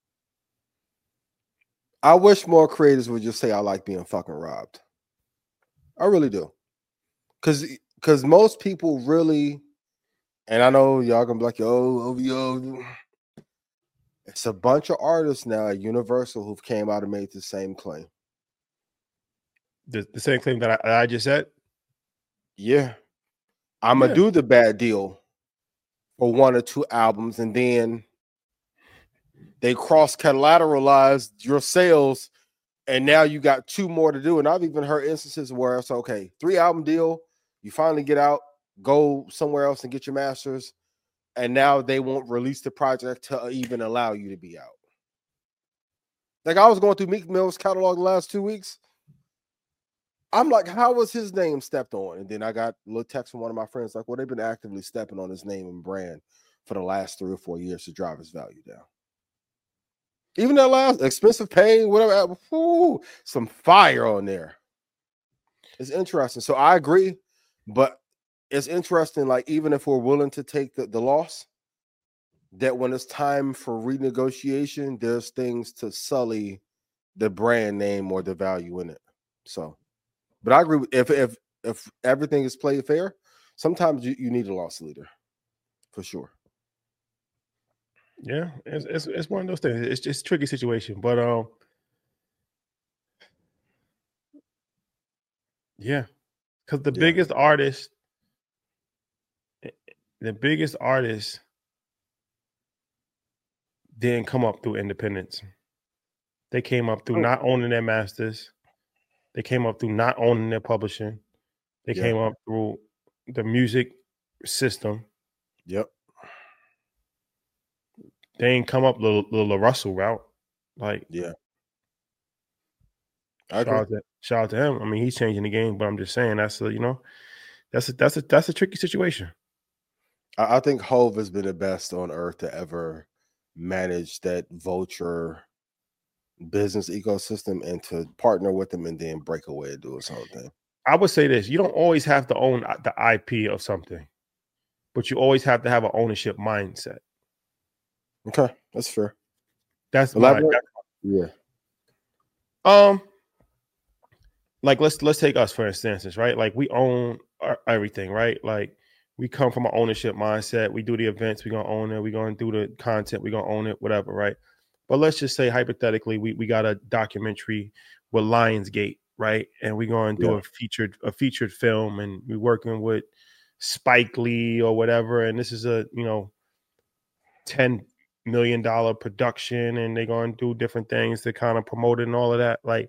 I wish more creators would just say I like being fucking robbed. I really do. Cause because most people really, and I know y'all gonna be like, yo, yo, it's a bunch of artists now at Universal who've came out and made the same claim. The, the same claim that I, that I just said. Yeah. I'm Yeah. gonna do the bad deal for one or two albums, and then they cross collateralize your sales, and now you got two more to do. And I've even heard instances where it's okay, three album deal, you finally get out, go somewhere else and get your masters, and now they won't release the project to even allow you to be out. Like I was going through Meek Mill's catalog the last two weeks. I'm like, how was his name stepped on? And then I got a little text from one of my friends like, well, they've been actively stepping on his name and brand for the last three or four years to drive his value down. Even that last Expensive Pain, whatever, whoo, some fire on there. It's interesting. So I agree, but it's interesting, like, even if we're willing to take the, the loss, that when it's time for renegotiation, there's things to sully the brand name or the value in it. So, but I agree with if if if everything is played fair, sometimes you, you need a loss leader for sure. Yeah, it's, it's it's one of those things. It's just a tricky situation, but um, yeah, because the Yeah. biggest artist, the biggest artist, didn't come up through independence. They came up through Oh. not owning their masters. They came up through not owning their publishing. They Yeah. came up through the music system. Yep. They ain't come up the the Russell route. Like, Yeah. I shout agree. out, to, shout out to him. I mean, he's changing the game, but I'm just saying that's a, you know, that's a that's a that's a tricky situation. I, I think Hove has been the best on earth to ever manage that vulture business ecosystem and to partner with them and then break away and do its own thing. I would say this: you don't always have to own the I P of something, but you always have to have an ownership mindset. Okay, that's fair. That's my Elaborate. that's Yeah. Um, like let's let's take us for instance, right? Like we own our, everything, right? Like we come from an ownership mindset. We do the events, we're gonna own it. We're gonna do the content, we're gonna own it, whatever, right? But let's just say hypothetically, we we got a documentary with Lionsgate, right? And we're gonna do Yeah. a featured a featured film, and we're working with Spike Lee or whatever. And this is a you know ten million dollar production, and they're gonna do different things to kind of promote it and all of that. Like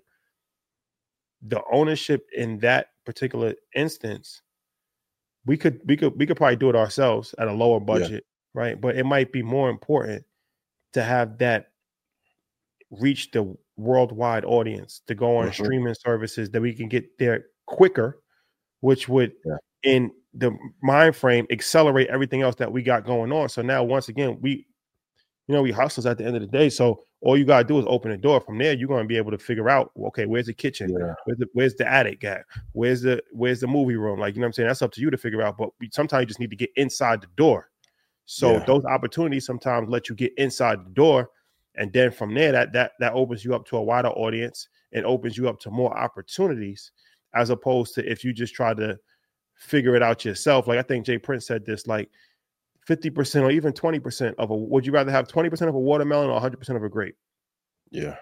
the ownership in that particular instance, we could we could we could probably do it ourselves at a lower budget, right? But it might be more important to have that reach the worldwide audience, to go on Mhm. streaming services that we can get there quicker, which would Yeah. in the mind frame accelerate everything else that we got going on. So now once again, we you know we hustlers at the end of the day. So all you gotta do is open the door. From there, you're gonna be able to figure out, okay, where's the kitchen? Yeah. Where's the where's the attic at? Where's the where's the movie room? Like, you know what I'm saying? That's up to you to figure out. But we, sometimes you just need to get inside the door. So Yeah. those opportunities sometimes let you get inside the door. And then from there, that that that opens you up to a wider audience and opens you up to more opportunities, as opposed to if you just try to figure it out yourself. Like I think Jay Prince said this, like fifty percent or even twenty percent of a, would you rather have twenty percent of a watermelon or one hundred percent of a grape? Yeah.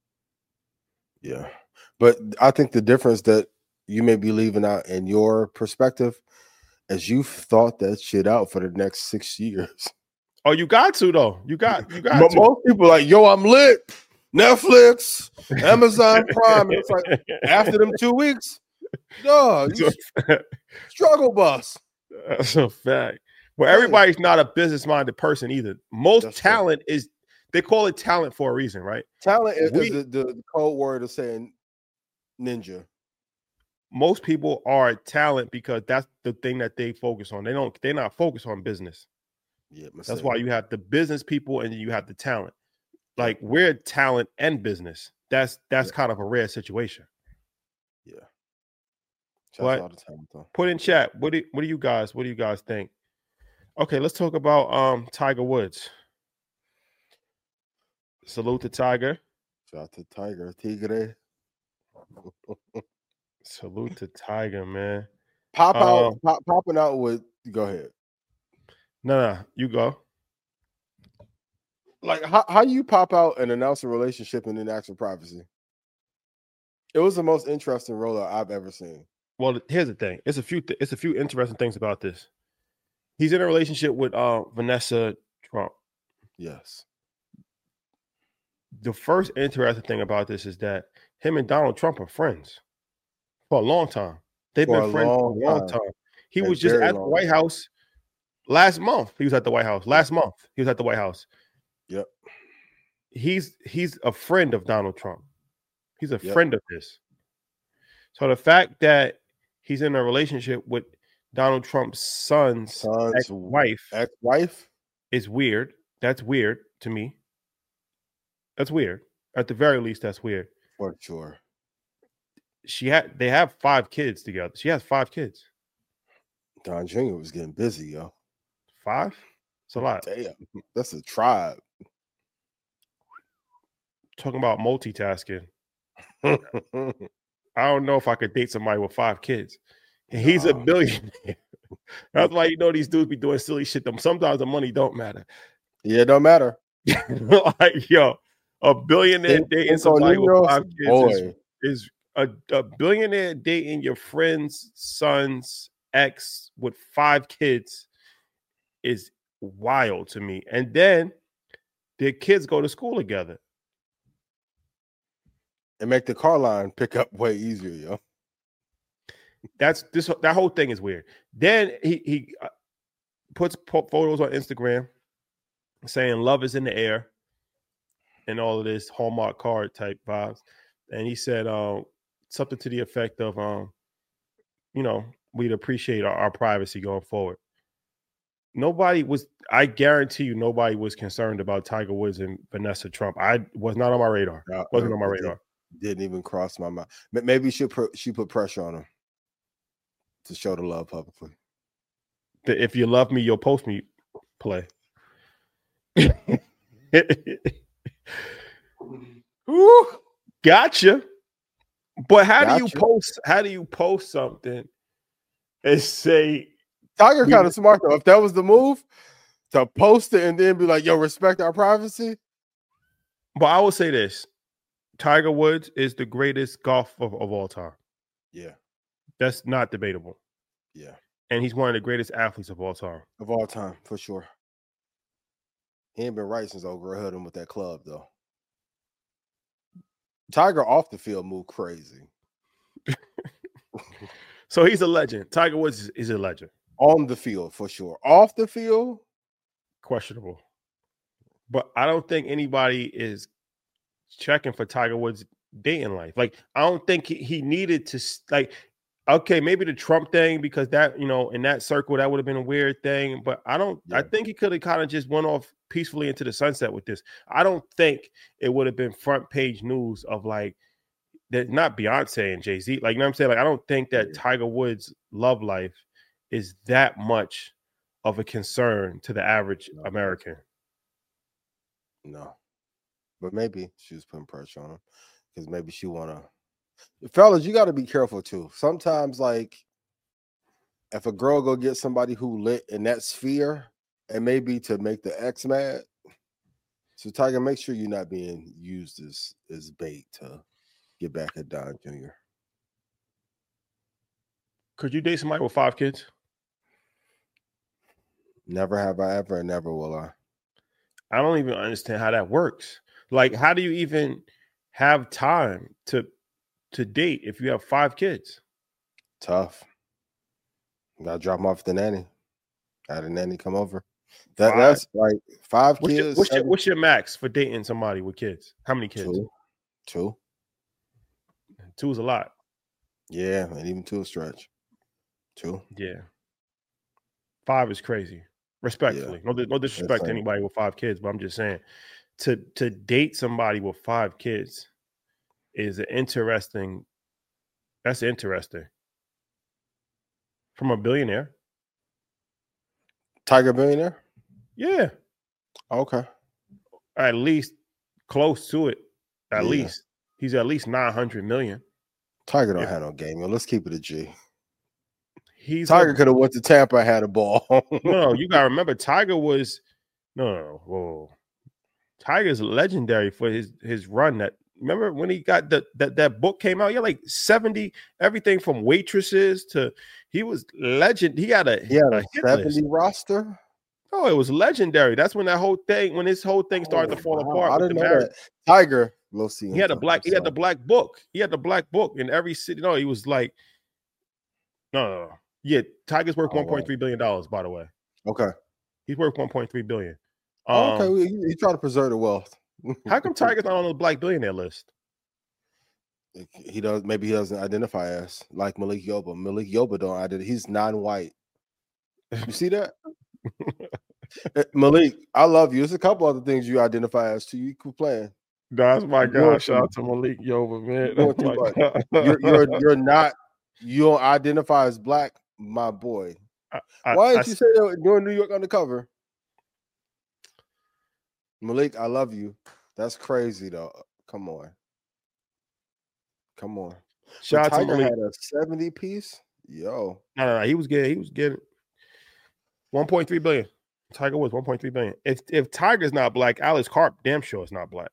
Yeah. But I think the difference that you may be leaving out in your perspective is you've thought that shit out for the next six years. Oh, you got to though. You got you got But to. most people are like, yo, I'm lit. Netflix, Amazon Prime. And it's like after them two weeks, dog, you struggle bus. That's a fact. Well, everybody's not a business-minded person either. Most That's talent is, they call it talent for a reason, right? Talent is, We- is the, the code word of saying ninja. Most people are talent because that's the thing that they focus on. They don't, they're not focused on business. Yeah, That's why you have the business people and you have the talent. Like we're talent and business. That's that's Yeah. kind of a rare situation. Yeah. What? All the time, though. Put in chat. What do what do you guys what do you guys think? Okay, let's talk about um Tiger Woods. Salute to Tiger. Shout out to Tiger, Tigre. Salute to Tiger, man. Pop out, Um, pop, popping out with. Go ahead. No, no, you go. Like how, how you pop out and announce a relationship and then ask for privacy? It was the most interesting rollout I've ever seen. Well, here's the thing. It's a few. Th- it's a few interesting things about this. He's in a relationship with uh, Vanessa Trump. Yes. The first interesting thing about this is that him and Donald Trump are friends for a long time. They've For been a friends for long a long time. time. He A was just very at the long White time. House last month. He was at the White House last month. He was at the White House. Yep. He's he's a friend of Donald Trump. He's a Yep. friend of his. So the fact that he's in a relationship with Donald Trump's son's Son's ex-wife Ex-wife. is weird. That's weird to me. That's weird. At the very least, that's weird. For sure. She had they have five kids together. She has five kids. Don Junior was getting busy, yo. Five? It's a lot. Damn. That's a tribe. Talking about multitasking. I don't know if I could date somebody with five kids. And he's a Nah. billionaire. That's why you know these dudes be doing silly shit. Them sometimes the money don't matter. Yeah, it don't matter. Like, yo, a billionaire Think- dating think somebody with O'Neal, five kids is, boy. is a, a billionaire dating your friend's son's ex with five kids is wild to me. And then their kids go to school together. And make the car line pick up way easier, yo. That's this. That whole thing is weird. Then he he uh, puts po- photos on Instagram saying love is in the air and all of this Hallmark card type vibes. And he said um, something to the effect of, um, you know, we'd appreciate our, our privacy going forward. Nobody was, I guarantee you, nobody was concerned about Tiger Woods and Vanessa Trump. I was not on my radar. Uh, Wasn't on my it radar. Didn't even cross my mind. M- Maybe she put she put pressure on him to show the love publicly. The if you love me, you'll post me play. Ooh, gotcha. But how do you Gotcha. post? How do you post something and say Tiger We- kind of smart though. If that was the move, to post it and then be like, "Yo, respect our privacy." But I will say this: Tiger Woods is the greatest golf of, of all time. Yeah, That's not debatable. yeah, And he's one of the greatest athletes of all time. of all time for sure. He ain't been right since Ogre hit him with that club though. Tiger off the field moved crazy. So he's a legend. Tiger Woods is, is a legend. On the field for sure. Off the field, Questionable. But I don't think anybody is checking for Tiger Woods' dating life. Like, I don't think he, he needed to, s- like, okay, maybe the Trump thing, because that, you know, in that circle, that would have been a weird thing. But I don't, I Yeah. think he could have kind of just went off peacefully into the sunset with this. I don't think it would have been front page news of like, that not Beyonce and Jay-Z. Like, you know what I'm saying? Like, I don't think that Yeah. Tiger Woods' love life is that much of a concern to the average No. American. no. But maybe she was putting pressure on him because maybe she wanna. Fellas, you got to be careful too. Sometimes, like, if a girl go get somebody who lit in that sphere, it may be to make the ex mad. So, Tiger, make sure you're not being used as as bait to get back at Don Junior Could you date somebody with five kids? Never have I ever, and never will I. I don't even understand how that works. Like, how do you even have time to to date if you have five kids? Tough. Got to drop them off at the nanny. Had a nanny come over. That Five? that's like five What's your, kids. what's, your, seven- what's your max for dating somebody with kids? How many kids? two. Two. Two is a lot. Yeah, and even two a stretch. Two. Yeah. Five is crazy. Respectfully. No, no disrespect to fine. anybody with five kids, but I'm just saying to to date somebody with five kids is an interesting. That's interesting. From a billionaire. Tiger billionaire? Yeah. Okay. At least close to it. At Yeah. least. He's at least nine hundred million. Tiger don't Yeah. have no game. Let's keep it a G. He's Tiger a, could have went to Tampa and had a ball. no, you gotta remember Tiger was no, no, no, whoa. Tiger's legendary for his his run. That remember when he got the that that book came out? He had like seventy, everything from waitresses to he was legend. He had a He had a a hit list. seventy roster. Oh, it was legendary. That's when that whole thing, when this whole thing started to fall Oh, wow. apart. I with didn't the know marriage. that. Tiger, we'll see. He had a black. He had the black book. He had the black book in every city. No, he was like, no, no, no. Yeah, Tiger's worth Oh, one point three billion dollars. By the way, Okay. he's worth one point three billion. Oh, okay. Um, He, he trying to preserve the wealth. How come Tiger's not on the black billionaire list? He does. Maybe he doesn't identify as like Malik Yoba. Malik Yoba don't identify. He's non-white. You see that? Eh, Malik, I love you. There's a couple other things you identify as too. You keep playing. That's my You're doing God. Shout out too to Malik Yoba, man. You're Oh doing my too God. You're you're you're not. You don't identify as black, my boy. I- Why I didn't you say that during New York Undercover? Malik, I love you. That's crazy though. Come on. Come on. Shout But out to Tiger Malik. had a seventy piece. Yo. No, no, no. He was getting. He was getting. one point three billion. Tiger Woods, one point three billion. If if Tiger's not black, Alex Karp damn sure is not black.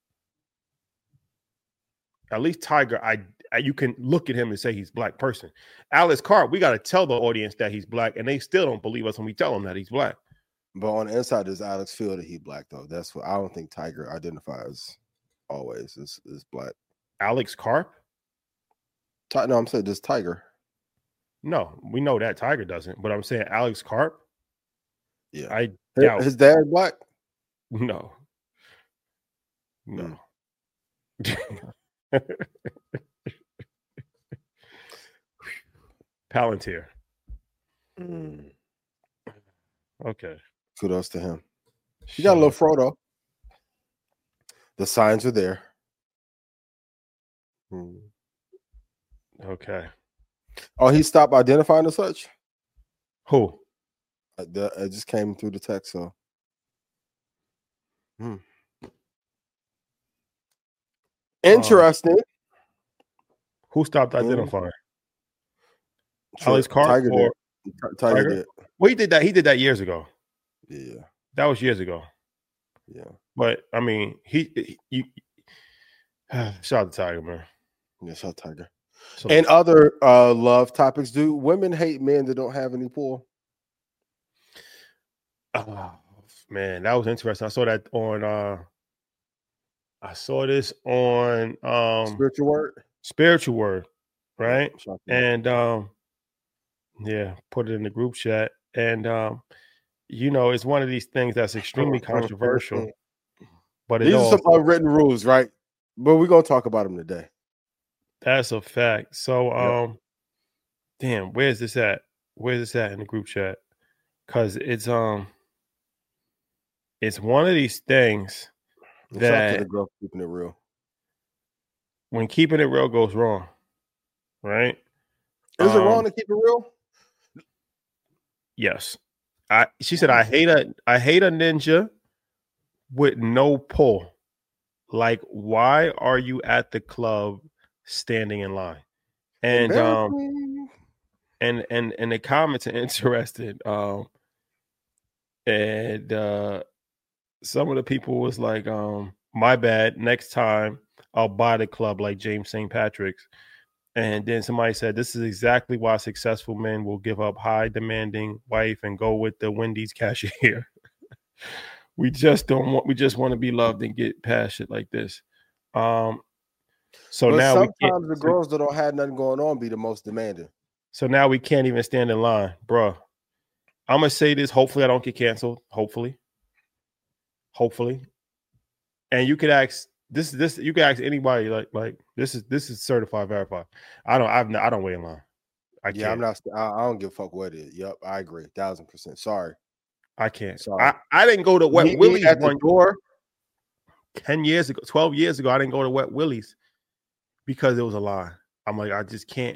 At least Tiger, I, I you can look at him and say he's a black person. Alex Karp, we got to tell the audience that he's black, and they still don't believe us when we tell them that he's black. But on the inside, does Alex feel that he's black though? That's what I don't think Tiger identifies always is is black. Alex Karp? Ti- No, I'm saying does Tiger. No, we know that Tiger doesn't. But I'm saying Alex Karp. Yeah, I his, doubt. his dad black. No, no. Mm. Palantir. Mm. Okay. Kudos to him. He got a little Frodo. The signs are there. Hmm. Okay. Oh, he stopped identifying as such? Who? Uh, the- It just came through the text, so. Hmm. Interesting. Who stopped Mhm. identifying? Sure, Alex Karp Tiger or did. Ti- Tiger, Tiger? did. Well, he did that. He did that years ago. Yeah, That was years ago. yeah. But I mean, he, he you, shout out to Tiger, man. Yeah, shout out Tiger. So, And other uh, love topics. Do women hate men that don't have any pull? oh, man, that was interesting. I saw that on. uh I saw this on um Spiritual word? Spiritual Word, right? Shout out to them. And um, yeah, put it in the group chat. And um, you know, it's one of these things that's extremely controversial. But it These all, are some unwritten rules, right? But we're gonna talk about them today. that's a fact. So Yep. um, damn, where's this at? Where's this at in the group chat? Because it's um, it's one of these things And shout out to that the girl keeping it real. when keeping it real goes wrong, right? Is it Um, wrong to keep it real? Yes. I she said I hate a I hate a ninja with no pull. Like, why are you at the club standing in line? And um Embarrassing. and and and the comments are interested. Um and uh some of the people was like, um, my bad, next time I'll buy the club like James Saint Patrick's. And then somebody said, this is exactly why successful men will give up high demanding wife and go with the Wendy's cashier. we just don't want, we just want to be loved and get past shit like this. Um, so But now we can't, sometimes the so, girls that don't have nothing going on be the most demanding. so now we can't even stand in line, bro. I'm gonna say this. Hopefully, I don't get canceled. Hopefully, hopefully, and you could ask this. This you could ask anybody. Like, like this is this is certified, verified. I don't. I've. I don't wait in line. I can't. Yeah, I'm not. I, I don't give a fuck what it is. Yep, I agree, thousand percent. Sorry, I can't. Sorry. I, I didn't go to Wet Meet me Willie's at the one door. ten years ago, twelve years ago. I didn't go to Wet Willie's because it was a line. I'm like, I just can't.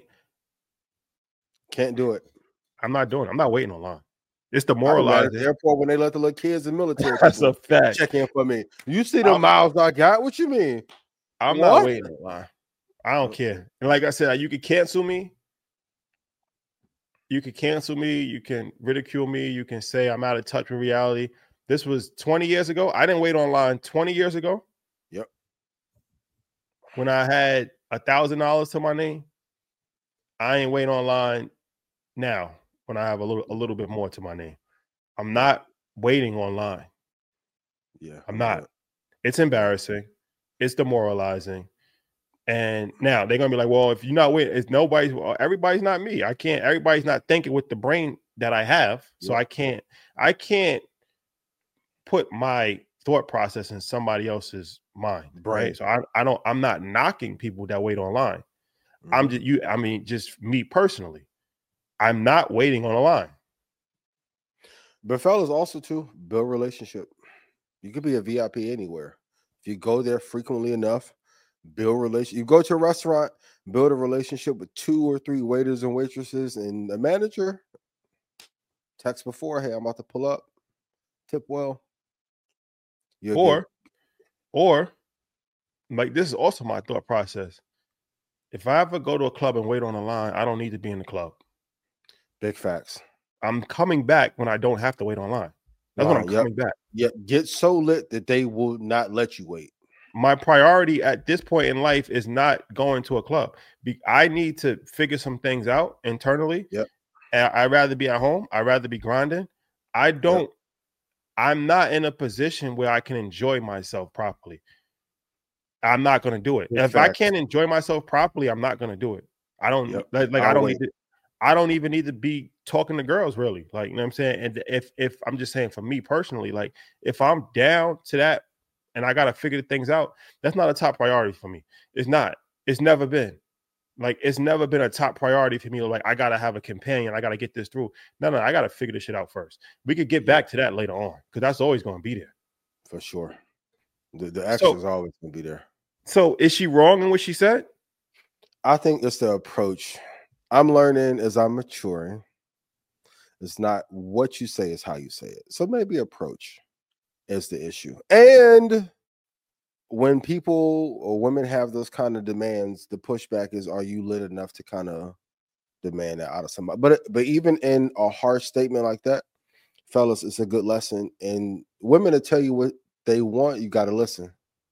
Can't do it. I'm not doing it. I'm not waiting on line. It's I was at demoralizing. the airport when they let the little kids and military That's people a fact. check in for me. You see the I'm- miles I got? What you mean? I'm What? not waiting in line. I don't care. And like I said, you can cancel me. You can cancel me. You can ridicule me. You can say I'm out of touch with reality. This was twenty years ago. I didn't wait online twenty years ago. Yep. When I had a thousand dollars to my name, I ain't waiting online now when I have a little a little bit more to my name. I'm not waiting online. Yeah, I'm not. It's embarrassing. It's demoralizing. And now they're gonna be like, well, if you're not waiting, it's nobody's everybody's not me. I can't, everybody's not thinking with the brain that I have. So Yeah. I can't, I can't put my thought process in somebody else's mind. Right. Right. So I, I don't, I'm not knocking people that wait online. I'm Mhm. just you, I mean, just me personally. I'm not waiting on a line. But fellas, also too, build relationship. You could be a V I P anywhere. If you go there frequently enough, build relation. You go to a restaurant, build a relationship with two or three waiters and waitresses and a manager. Text before, hey, I'm about to pull up. Tip well. You'll Or, get- or like this is also my thought process. If I ever go to a club and wait on a line, I don't need to be in the club. big facts. I'm coming back when I don't have to wait online. That's when I'm yep. coming back. Yeah, get so lit that they will not let you wait. My priority at this point in life is not going to a club. Be- I need to figure some things out internally. Yep. And I'd rather be at home. I'd rather be grinding. I don't, yep. I'm not in a position where I can enjoy myself properly. I'm not going to do it. If I can't enjoy myself properly, I'm not going to do it. I don't yep. like, like I don't wait. need to, I don't even need to be talking to girls really. Like, you know what I'm saying? And if, if I'm just saying for me personally, like if I'm down to that, and I got to figure things out, that's not a top priority for me. It's not. It's never been. Like, it's never been a top priority for me. Like, I got to have a companion. I got to get this through. No, no, I got to figure this shit out first. We could get back to that later on because that's always going to be there. For sure. The, the action so, is always going to be there. So is she wrong in what she said? I think it's the approach. I'm learning as I'm maturing. It's not what you say, it's how you say it. So maybe approach is the issue. And when people or women have those kind of demands, the pushback is, are you lit enough to kind of demand that out of somebody? But but even in a harsh statement like that, fellas, it's a good lesson. And women to tell you what they want, you got to listen.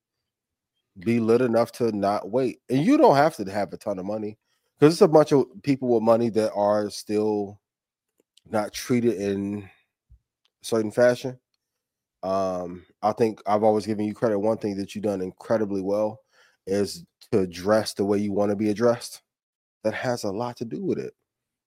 Be lit enough to not wait. And you don't have to have a ton of money because it's a bunch of people with money that are still not treated in a certain fashion. Um, I think I've always given you credit. One thing that you've done incredibly well is to dress the way you want to be addressed. That has a lot to do with it.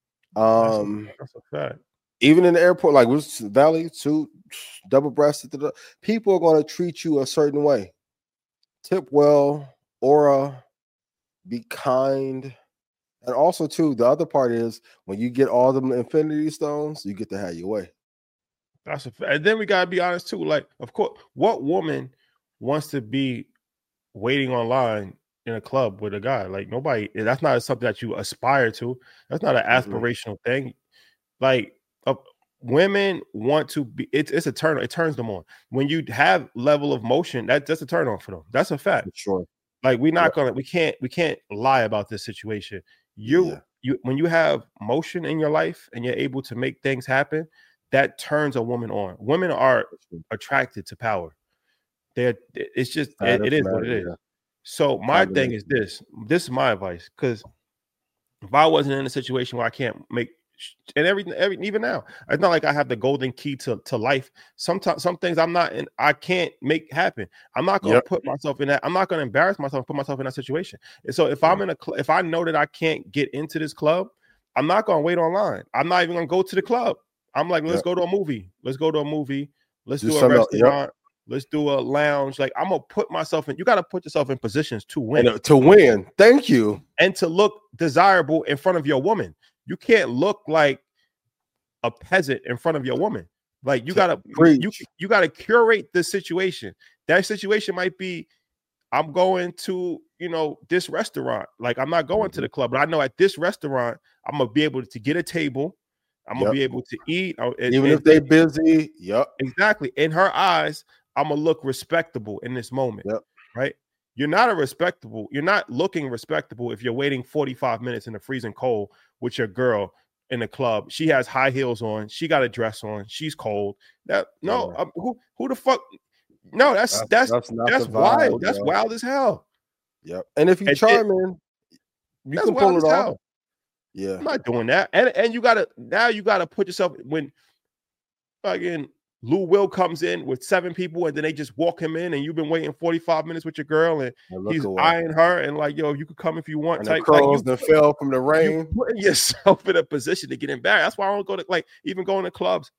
Um, that's a, that's a fact. Even in the airport, like with Valley suit, double breasted, people are going to treat you a certain way. Tip well, aura, be kind. And also, too, the other part is when you get all them infinity stones, you get to have your way. That's a fact. And then we gotta be honest too. Like, of course, what woman wants to be waiting online in a club with a guy? Like, nobody. That's not something that you aspire to. That's not an mm-hmm. aspirational thing. Like, uh, women want to be. It's it's a turn. It turns them on when you have level of motion. That that's a turn on for them. That's a fact. For sure. Like, we're not yeah. gonna. We can't. We can't lie about this situation. You yeah. you when you have motion in your life and you're able to make things happen. That turns a woman on. Women are attracted to power. They're it's just it, it is what it is. Yeah. So my Probably thing is this. This is my advice. Because if I wasn't in a situation where I can't make and everything, every even now, it's not like I have the golden key to, to life. Sometimes some things I'm not in, I can't make happen. I'm not gonna yep. put myself in that, I'm not gonna embarrass myself, put myself in that situation. And so if yeah. I'm in a cl- if I know that I can't get into this club, I'm not gonna wait online. I'm not even gonna go to the club. I'm like, let's yep. go to a movie. Let's go to a movie. Let's do, do a restaurant. Yep. Let's do a lounge. Like, I'm gonna put myself in. You got to put yourself in positions to win. And, uh, to win. Thank you. And to look desirable in front of your woman. You can't look like a peasant in front of your woman. Like, you gotta you you gotta curate the situation. That situation might be, I'm going to, you know, this restaurant. Like, I'm not going mm-hmm. to the club, but I know at this restaurant, I'm gonna be able to get a table. I'm gonna yep. be able to eat, and, even and, if they're busy. Yep, exactly. In her eyes, I'm gonna look respectable in this moment. Yep. Right? You're not a respectable. You're not looking respectable if you're waiting forty-five minutes in the freezing cold with your girl in the club. She has high heels on. She got a dress on. She's cold. That no, yeah. um, who who the fuck? No, that's that's that's, that's, that's wild. Vibe, that's yo. wild as hell. Yep. And if you charming, you can pull it off. Hell. Yeah, I'm not doing that. And and you gotta now you gotta put yourself when fucking Lou Will comes in with seven people and then they just walk him in and you've been waiting forty-five minutes with your girl and he's away. eyeing her and like, yo, you could come if you want. And type. the curls like, that fell from the rain. You putting yourself in a position to get embarrassed. That's why I don't go to like even going to clubs.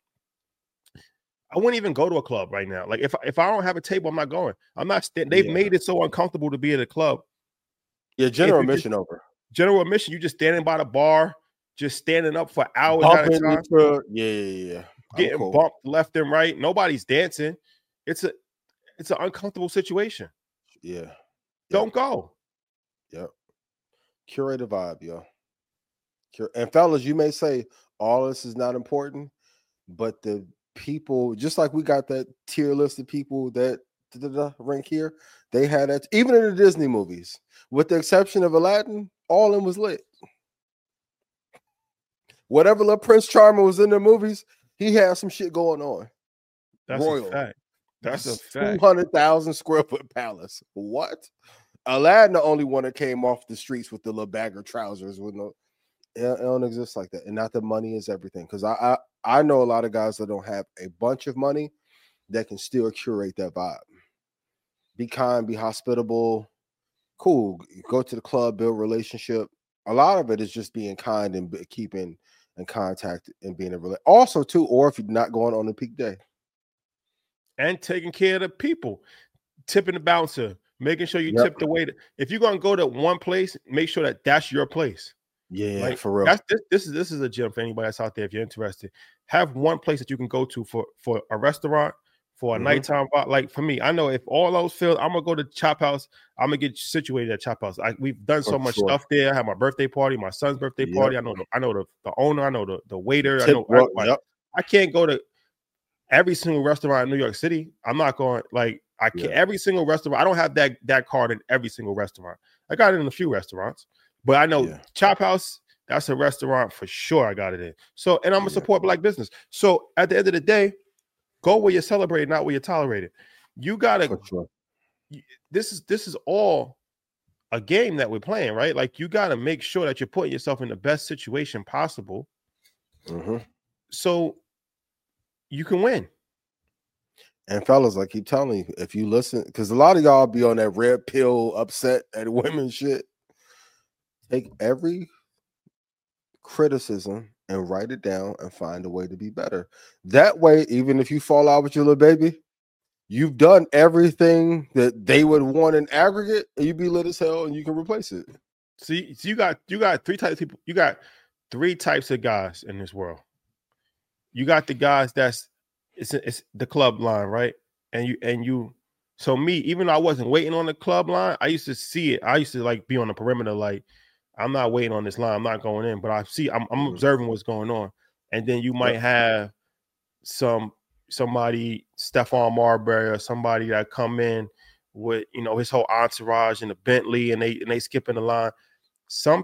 I wouldn't even go to a club right now. Like if if I don't have a table, I'm not going. I'm not. St- they've yeah. made it so uncomfortable to be at a club. Yeah, general admission just, over. General admission, you just standing by the bar, just standing up for hours at a time. Into, yeah, yeah, yeah. Getting cool. bumped left and right. Nobody's dancing. It's a it's an uncomfortable situation. Yeah. Don't yep. go. Yep. Curate a vibe, yo. Cur- and fellas, you may say all this is not important, but the people, just like we got that tier list of people that rank here, they had that even in the Disney movies, with the exception of Aladdin, all of them was lit. Whatever little Prince Charming was in the movies, he had some shit going on. That's Royal. a fact. That's a fact. two hundred thousand square foot palace. What? Aladdin, the only one that came off the streets with the little bagger trousers with no, it, it don't exist like that. And not that money is everything. Because I, I I know a lot of guys that don't have a bunch of money that can still curate that vibe. Be kind, be hospitable, cool. Go to the club, build relationship. A lot of it is just being kind and be, keeping in contact and being a relationship. Also, too, or if you're not going on a peak day. And taking care of the people, tipping the bouncer, making sure you Yep. tip the waiter. If you're gonna go to one place, make sure that that's your place. Yeah, Like, for real. That's this, this is this is a gym for anybody that's out there. If you're interested, have one place that you can go to for for a restaurant, for a Mhm. nighttime. bar. Like for me, I know if all those fill, I'm gonna go to Chop House. I'm gonna get situated at Chop House. I, we've done so For much sure. stuff there. I have my birthday party, my son's birthday Yep. party. I know the, I know the, the owner. I know the, the waiter. I Tip- know well, everybody. yep. I can't go to every single restaurant in New York City. I'm not going like I can't Yeah. every single restaurant. I don't have that that card in every single restaurant. I got it in a few restaurants, but I know Yeah. Chop House, that's a restaurant for sure. I got it in. So, and I'm gonna Yeah. support black business. So at the end of the day, go where you're celebrated, not where you're tolerated. You gotta For sure. this is this is all a game that we're playing, right? Like you gotta make sure that you're putting yourself in the best situation possible Mhm. so you can win. And fellas, I keep telling you, if you listen, because a lot of y'all be on that red pill upset at women shit. Take every criticism and write it down and find a way to be better. That way, even if you fall out with your little baby, you've done everything that they would want in aggregate, and you be lit as hell, and you can replace it. See, so you got you got three types of people. You got three types of guys in this world. You got the guys that's it's it's the club line, right? And you and you. So me, even though I wasn't waiting on the club line, I used to see it. I used to like be on the perimeter, like I'm not waiting on this line. I'm not going in, but I see. I'm, I'm Mhm. observing what's going on. And then you might Yep. have some somebody, Stephon Marbury, or somebody that come in with you know his whole entourage in a Bentley, and they and they skipping the line. Some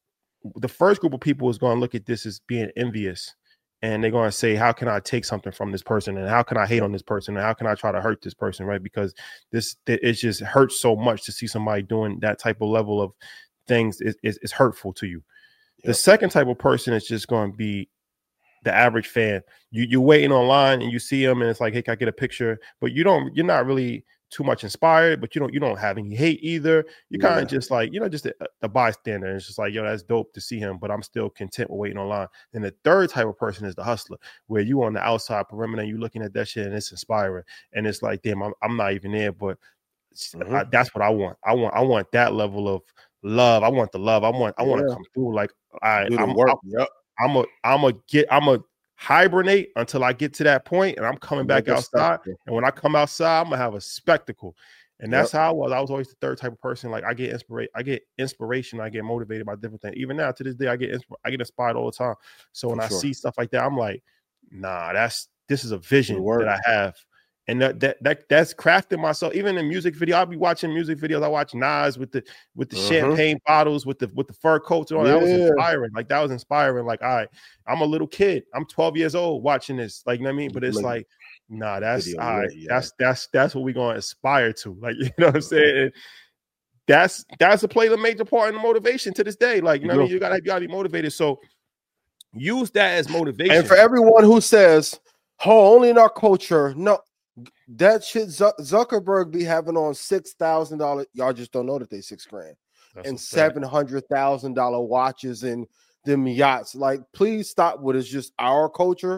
the first group of people is going to look at this as being envious, and they're going to say, how can I take something from this person, and how can I hate on this person, and how can I try to hurt this person, right? Because this it just hurts so much to see somebody doing that type of level of things is is, is hurtful to you. The Yep. second type of person is just going to be the average fan. You you're waiting online and you see them, and it's like, hey, can I get a picture? But you don't. You're not really too much inspired, but you don't you don't have any hate either. You're kind Yeah. of just like, you know, just a, a bystander. It's just like, yo, that's dope to see him, but I'm still content with waiting online. And the third type of person is the hustler, where you on the outside perimeter and you looking at that shit and it's inspiring. And it's like, damn, I'm, I'm not even there, but Mhm. I, that's what I want. I want I want that level of love. I want the love. I want I want to Yeah. come through. Like I Do the I'm, work. Yep. I'm a I'm a get I'm a hibernate until I get to that point, and I'm coming back Make a outside. spectacle. And when I come outside, I'm gonna have a spectacle. And that's Yep. how I was. I was always the third type of person. Like I get inspiration, I get inspiration, I get motivated by different things. Even now, to this day, I get insp- I get inspired all the time. So when For I sure. see stuff like that, I'm like, nah, that's this is a vision work. that I have. And that, that that that's crafting myself. Even in music video, I'll be watching music videos. I watch Nas with the with the Mhm. champagne bottles, with the with the fur coats and all that. That was Yeah. inspiring. Like that was inspiring. Like, all right, I'm a little kid. I'm twelve years old watching this. Like, you know what I mean? But it's Make like, nah, that's video all right. lit, yeah. That's that's that's what we're gonna aspire to. Like, you know what I'm saying? And that's that's a play a major part in the motivation to this day. Like, you You know what I mean? do. You gotta you gotta be motivated. So use that as motivation. And for everyone who says, "Oh, only in our culture," no, that shit Zuck- Zuckerberg be having on six thousand dollars. Y'all just don't know that they six grand That's and a fact. seven hundred thousand dollar watches and them yachts. Like, please stop with it's just our culture.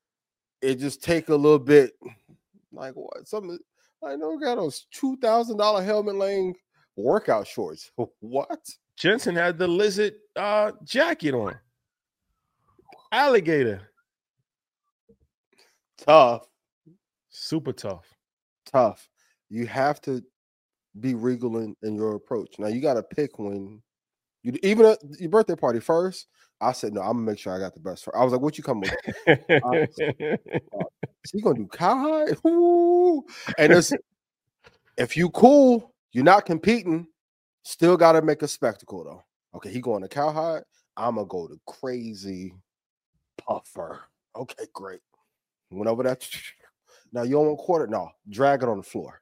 It just take a little bit. Like what? Some I know got those two thousand dollar helmet laying workout shorts. What? Jensen had the lizard uh jacket on. Alligator. Tough. Super tough. Tough. You have to be regal in, in your approach. Now you got to pick when you even at your birthday party first. I said no. I'm gonna make sure I got the best. I was like, "What you come with?" Uh, so you gonna do cowhide? Ooh. And it's if you cool, you're not competing. Still got to make a spectacle though. Okay, he going to cowhide. I'm gonna go to crazy puffer. Okay, great. Went over that. Now you don't want quarter? No, drag it on the floor.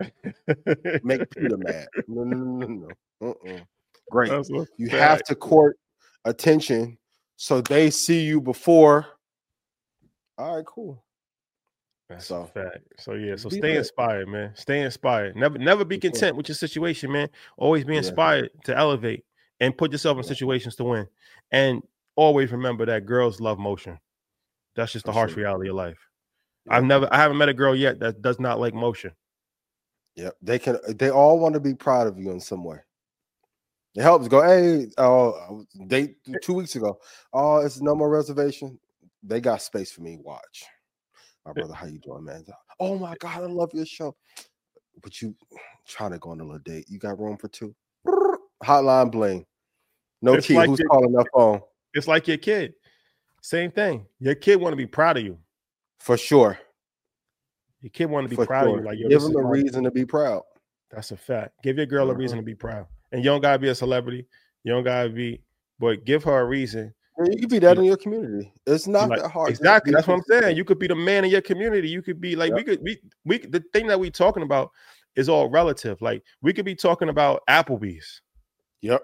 Make Peter mad. No, no, no, no, no. Uh-uh. Great. You fact. have to court attention so they see you before. All right, cool. That's so, a fact. So yeah, so stay inspired, man. Stay inspired. Never, never be content with your situation, man. Always be inspired yeah. to elevate and put yourself in situations to win. And always remember that girls love motion. That's just the harsh reality of life. Yeah. I've never, I haven't met a girl yet that does not like motion. Yep, they can. They all want to be proud of you in some way. It helps. Go, hey, oh, date two weeks ago. Oh, it's no more reservation. They got space for me. Watch, my brother. How you doing, man? Oh my God, I love your show. But you trying to go on a little date? You got room for two? Hotline bling. No it's key. Like Who's your, calling that phone? It's like your kid. Same thing. Your kid want to be proud of you. For sure. Your kid want to be For proud sure. of you. Like, yo, give them a reason to be proud. That's a fact. Give your girl mm-hmm. a reason to be proud. And you don't gotta be a celebrity. You don't gotta be, but give her a reason. You could be that in your community. It's not like, that hard. Exactly. That's what I'm saying. You could be the man in your community. You could be like, yep. we could we we the thing that we talking about is all relative. Like, we could be talking about Applebee's. Yep.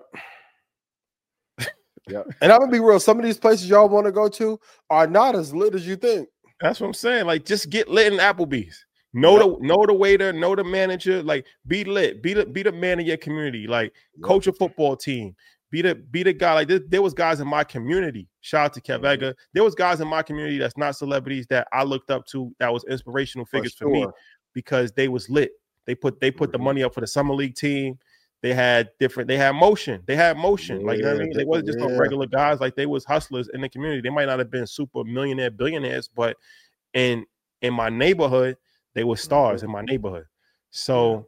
Yeah. And I'm gonna be real. Some of these places y'all want to go to are not as lit as you think. That's what I'm saying. Like, just get lit in Applebee's. Know yep. the know the waiter, know the manager. Like, be lit. Be the be the man in your community. Like, yep. coach a football team. Be the be the guy. Like, there, there was guys in my community. Shout out to Kev Vega. Mm-hmm. There was guys in my community that's not celebrities that I looked up to. That was inspirational figures for, sure. for me because they was lit. They put they put mm-hmm. the money up for the summer league team. They had different. They had motion. They had motion. Yeah, like, you know what I mean. They wasn't just yeah. no regular guys. Like, they was hustlers in the community. They might not have been super millionaire billionaires, but in in my neighborhood, they were stars mm-hmm. in my neighborhood. So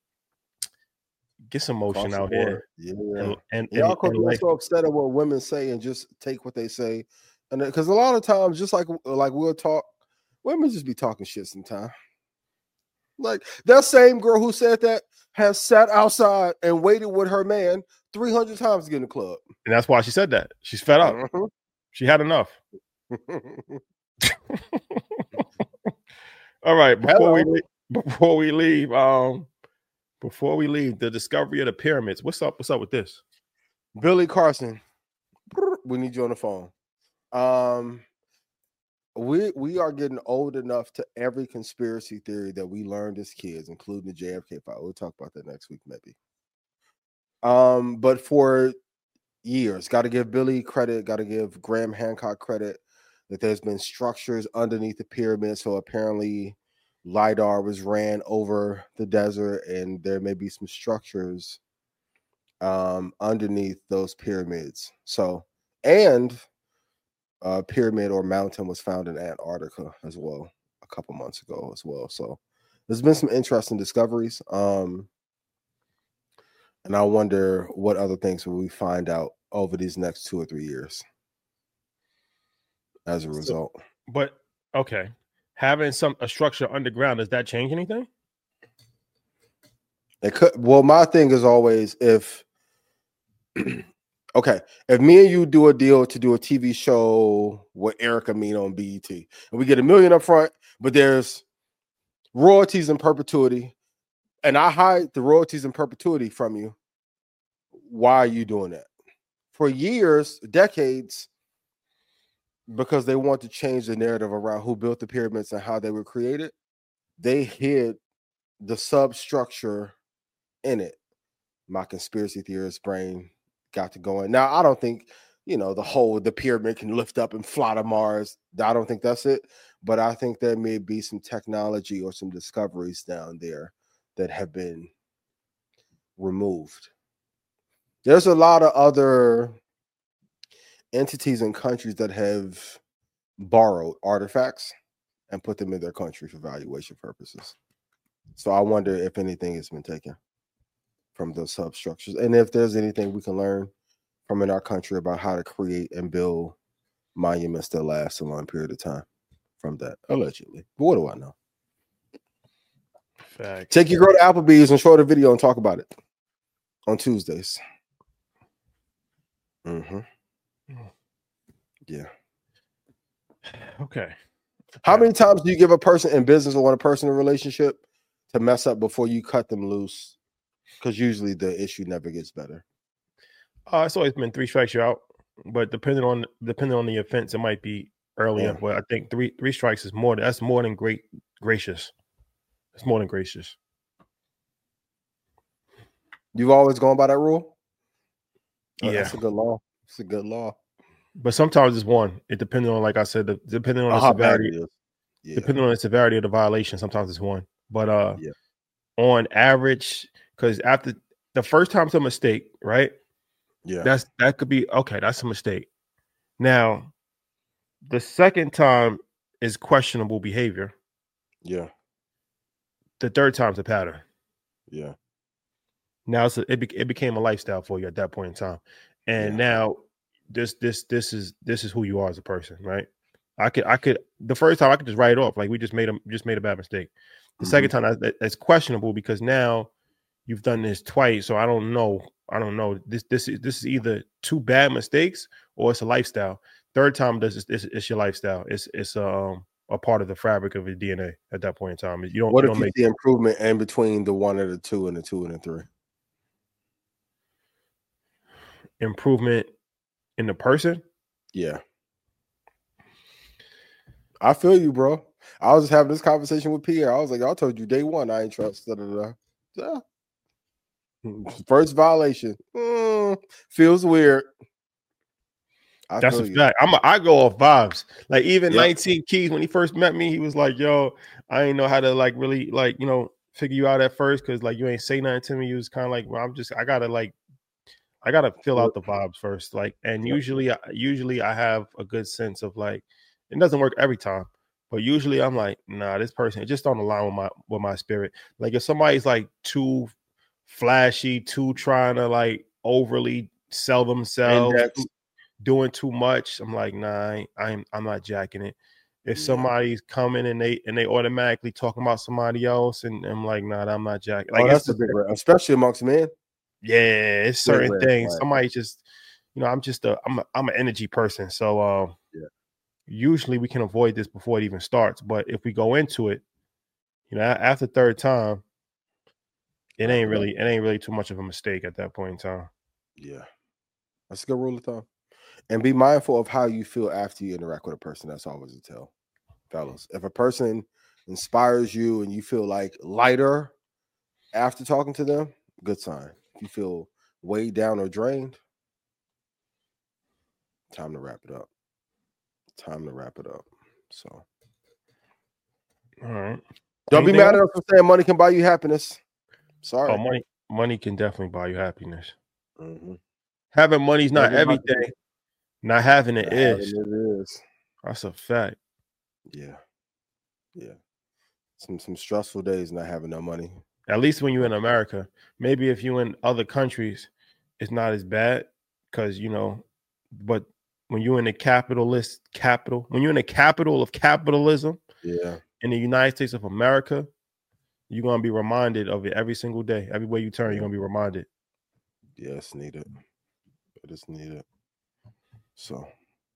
get some motion Across out here. Yeah, and, and y'all could be like, so upset at what women say and just take what they say, and because a lot of times, just like like we'll talk, women just be talking shit sometimes. Like, that same girl who said that has sat outside and waited with her man three hundred times to get in the club. And that's why she said that. She's fed up. Mm-hmm. She had enough. All right. Before Hello. we leave, before we leave, um, before we leave, the discovery of the pyramids. What's up? What's up with this? Billy Carson. We need you on the phone. Um We we are getting old enough to every conspiracy theory that we learned as kids, including the J F K file. We'll talk about that next week, maybe. Um, but for years, got to give Billy credit, got to give Graham Hancock credit that there's been structures underneath the pyramid. So apparently, LiDAR was ran over the desert, and there may be some structures um, underneath those pyramids. So, and Uh, pyramid or mountain was found in Antarctica as well a couple months ago as well. So there's been some interesting discoveries. Um, and I wonder what other things will we find out over these next two or three years as a result. So, but okay, having some a structure underground, does that change anything? It could. Well, my thing is always if. Okay, if me and you do a deal to do a T V show with Erica Mena on B E T, and we get a million up front, but there's royalties in perpetuity, and I hide the royalties in perpetuity from you, why are you doing that? For years, decades, because they want to change the narrative around who built the pyramids and how they were created, they hid the substructure in it. My conspiracy theorist brain got to going. Now, I don't think, you know, the whole, the pyramid can lift up and fly to Mars. I don't think that's it. But I think there may be some technology or some discoveries down there that have been removed. There's a lot of other entities and countries that have borrowed artifacts and put them in their country for valuation purposes. So I wonder if anything has been taken from those substructures, and if there's anything we can learn from in our country about how to create and build monuments that last a long period of time from that, allegedly. But what do I know? Fact. Take your girl to Applebee's and show her the video and talk about it on Tuesdays. Mm-hmm. Yeah. Okay. How Okay. many times do you give a person in business or a person in a relationship to mess up before you cut them loose? Because usually the issue never gets better. Uh, it's always been three strikes you're out, but depending on depending on the offense, it might be earlier. Yeah. But I think three three strikes is more. That's more than great gracious. It's more than gracious. You've always gone by that rule? Oh, Yeah, that's a good law. It's a good law. but sometimes it's one. It depending on, like I said, the, depending on Oh, the how bad severity. it is. Yeah. Depending on the severity of the violation, sometimes it's one. But uh, Yeah. on average, because after the first time's a mistake, right? Yeah. That's that could be okay. That's a mistake. Now, the second time is questionable behavior. Yeah. The third time's a pattern. Yeah. Now it's a, it, be, it became a lifestyle for you at that point in time, and Yeah. now this this this is this is who you are as a person, right? I could I could the first time I could just write it off, like we just made a just made a bad mistake. The Mhm. second time that, that- that's questionable because now you've done this twice, so I don't know. I don't know. This this is this is either two bad mistakes or it's a lifestyle. Third time does it's, it's, it's your lifestyle. It's it's um a part of the fabric of your D N A at that point in time. You don't What you if don't you make see improvement in between the one and the two and the two and the three? improvement in the person. Yeah. I feel you, bro. I was just having this conversation with Pierre. I was like, I told you day one, I ain't trust. Da, da, da. Yeah. First violation. Mm, feels weird. I That's feel a you. fact. I'm a, I go off vibes. Like even Yep. nineteen Keys, when he first met me, he was like, "Yo, I ain't know how to like really like you know figure you out at first because like you ain't say nothing to me." You was kind of like, "Well, I'm just I gotta like I gotta fill out the vibes first." Like, and Yep. usually usually I have a good sense of like it doesn't work every time, but usually I'm like, nah, this person it just don't align with my with my spirit. Like if somebody's like too flashy, too trying to like overly sell themselves, Index. too- doing too much, I'm like, nah, I ain't, I'm I'm not jacking it. If Yeah. somebody's coming and they and they automatically talking about somebody else, and I'm like, nah, I'm not jacking. Oh, Like that's it's a the, big red, especially amongst men. yeah, it's Big certain red things. flag. Somebody just, you know, I'm just a I'm a, I'm an energy person, so um, Yeah. usually we can avoid this before it even starts. But if we go into it, you know, a- after third time, it Wrap ain't it up. really it ain't really too much of a mistake at that point in time. Yeah. That's a good rule of thumb. And be mindful of how you feel after you interact with a person. That's always a tell, fellas. If a person inspires you and you feel like lighter after talking to them, good sign. If you feel weighed down or drained, time to wrap it up. Time to wrap it up. So All right. don't be Anything mad else? at us for saying money can buy you happiness. Sorry. Oh, money money can definitely buy you happiness. Mhm. Having money's not Everybody- everything. Not having it Not is. having it is. That's a fact. Yeah. Yeah. Some some stressful days not having no money. At least when you're in America. Maybe if you're in other countries, it's not as bad because you know, but when you're in the capitalist capital, when you're in the capital of capitalism Yeah. in the United States of America, you're gonna be reminded of it every single day. Everywhere you turn, Yeah. you're gonna be reminded. Yeah, it's needed. It is needed. So,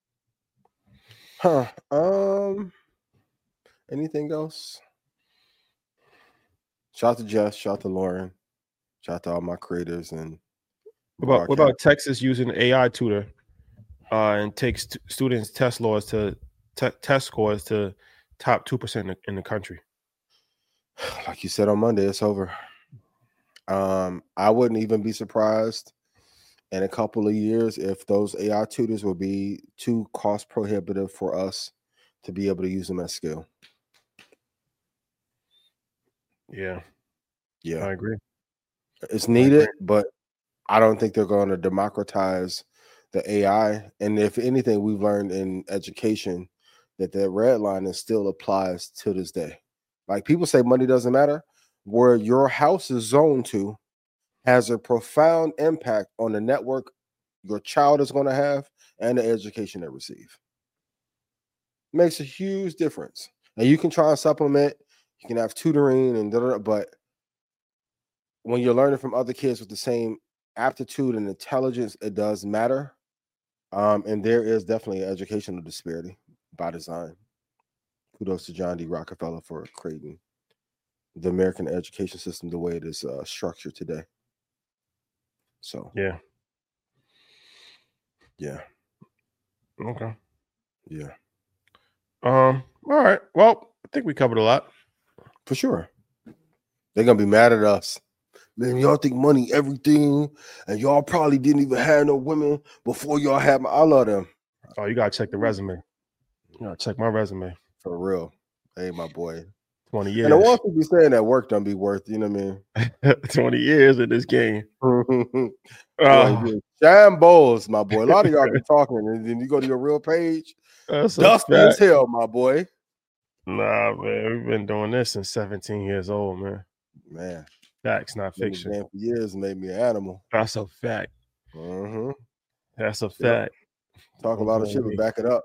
huh? Um, anything else? Shout out to Jess. Shout out to Lauren. Shout out to all my creators and What about what broadcast- about Texas using A I tutor uh, and takes t- students test laws to te- test scores to top two percent in the country? like you said on Monday, it's over. Um, I wouldn't even be surprised in a couple of years if those A I tutors will be too cost prohibitive for us to be able to use them at scale. Yeah, Yeah, I agree. it's needed, but I don't think they're going to democratize the A I. And if anything, we've learned in education that the red line still applies to this day. Like people say money doesn't matter. Where your house is zoned to has a profound impact on the network your child is going to have and the education they receive. Makes a huge difference. And you can try and supplement, you can have tutoring and da, da, da, but when you're learning from other kids with the same aptitude and intelligence, it does matter. Um, and there is definitely an educational disparity. by design. Kudos to John D. Rockefeller for creating the American education system the way it is uh, structured today. So yeah, yeah, okay, yeah. Um, all right. Well, I think we covered a lot for sure. They're gonna be mad at us. Man, y'all think money everything, and y'all probably didn't even have no women before y'all had my. I love them. Oh, you gotta check the resume. You gotta check my resume for real. Hey, my boy. Twenty years. And the ones who be saying that work don't be worth. You know what I mean? Twenty years in this game. boy, oh. Shambles, my boy. A lot of y'all be talking, and then you go to your real page. That's dusty as hell, my boy. Nah, man, we've been doing this since seventeen years old, man. Man, facts, not fiction. For years made me an animal. That's a fact. Mm-hmm. That's a fact. Yep. Talk a lot of shit, but back it up.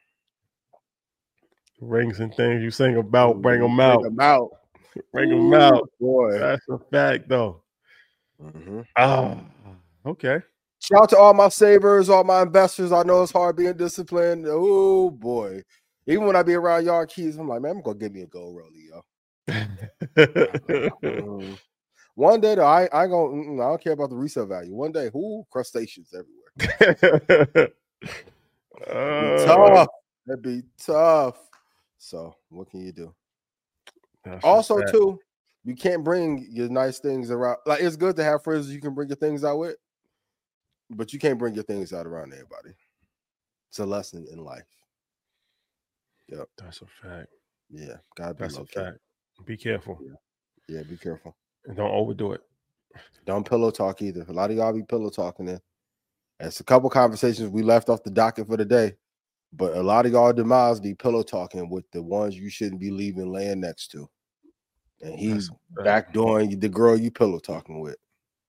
Rings and things you sing about, bring them out. Bring them out. Bring them out. Boy. That's a fact, though. Mm-hmm. Oh, okay. Shout out to all my savers, all my investors. I know it's hard being disciplined. Oh, boy. Even when I be around y'all keys, I'm like, man, I'm going to give me a gold rollie, yo. mm. One day, though, I, I, gonna, I don't care about the resale value. One day, whoo, crustaceans everywhere. uh, tough. That'd be tough. So what can you do? Also, too, you can't bring your nice things around. Like, it's good to have friends you can bring your things out with, but you can't bring your things out around everybody. It's a lesson in life. Yep. That's a fact. Yeah. Gotta be That's a okay. fact. Be careful. Yeah. yeah, be careful. And don't overdo it. Don't pillow talk either. A lot of y'all be pillow talking in. It's a couple conversations we left off the docket for the day. But a lot of y'all demise be pillow talking with the ones you shouldn't be leaving laying next to. And he's backdooring the girl you pillow talking with.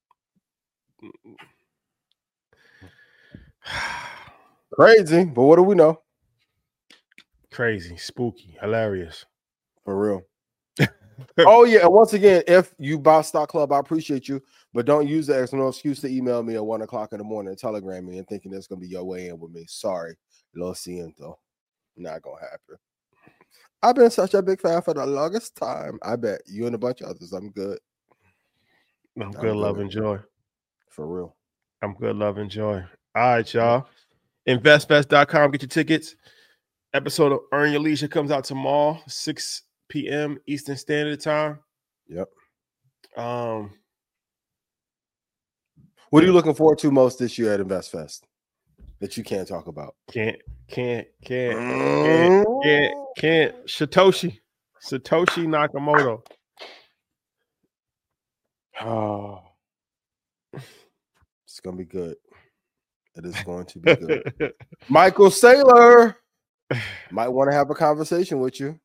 Crazy, but what do we know? Crazy, spooky, hilarious. For real. Oh, yeah. And once again, if you buy Stock Club, I appreciate you. But don't use that as no excuse to email me at one o'clock in the morning and telegram me and thinking that's going to be your way in with me. Sorry. Lo siento. Not going to happen. I've been such a big fan for the longest time. I bet you and a bunch of others. I'm good. I'm, I'm good, good, love, and joy. For real. I'm good, love, and joy. All right, y'all. invest fest dot com. Get your tickets. Episode of Earn Your Leisure comes out tomorrow, six p.m. Eastern Standard Time. Yep. Um, What are you looking forward to most this year at InvestFest that you can't talk about? Can't, can't, can't, can't, can't, can't. Satoshi. Satoshi Nakamoto. Oh. It's going to be good. It is going to be good. Michael Saylor might want to have a conversation with you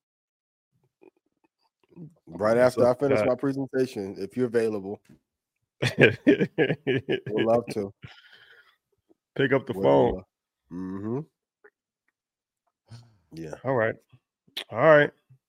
right after I finish my presentation, if you're available. We'd love to. Pick up the We'd phone. Mm-hmm. Yeah. All right. All right.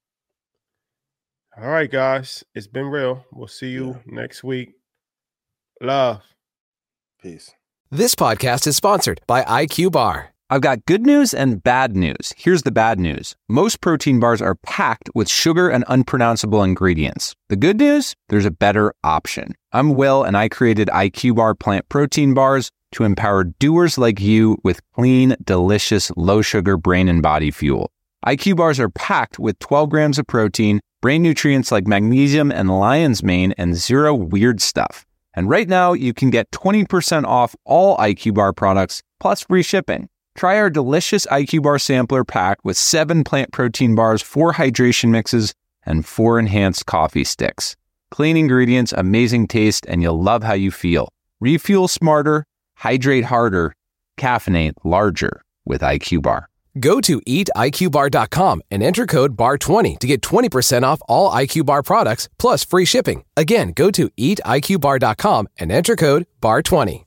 All right, guys. It's been real. We'll see you yeah. next week. Love. Peace. This podcast is sponsored by I Q Bar. I've got good news and bad news. Here's the bad news. Most protein bars are packed with sugar and unpronounceable ingredients. The good news? There's a better option. I'm Will, and I created I Q Bar plant protein bars to empower doers like you with clean, delicious, low-sugar brain and body fuel. I Q Bars are packed with twelve grams of protein, brain nutrients like magnesium and lion's mane, and zero weird stuff. And right now, you can get twenty percent off all I Q Bar products, plus free shipping. Try our delicious I Q Bar sampler pack with seven plant protein bars, four hydration mixes, and four enhanced coffee sticks. Clean ingredients, amazing taste, and you'll love how you feel. Refuel smarter, hydrate harder, caffeinate larger with I Q Bar. Go to eat I Q bar dot com and enter code B A R twenty to get twenty percent off all I Q Bar products, plus free shipping. Again, go to eat I Q bar dot com and enter code B A R twenty.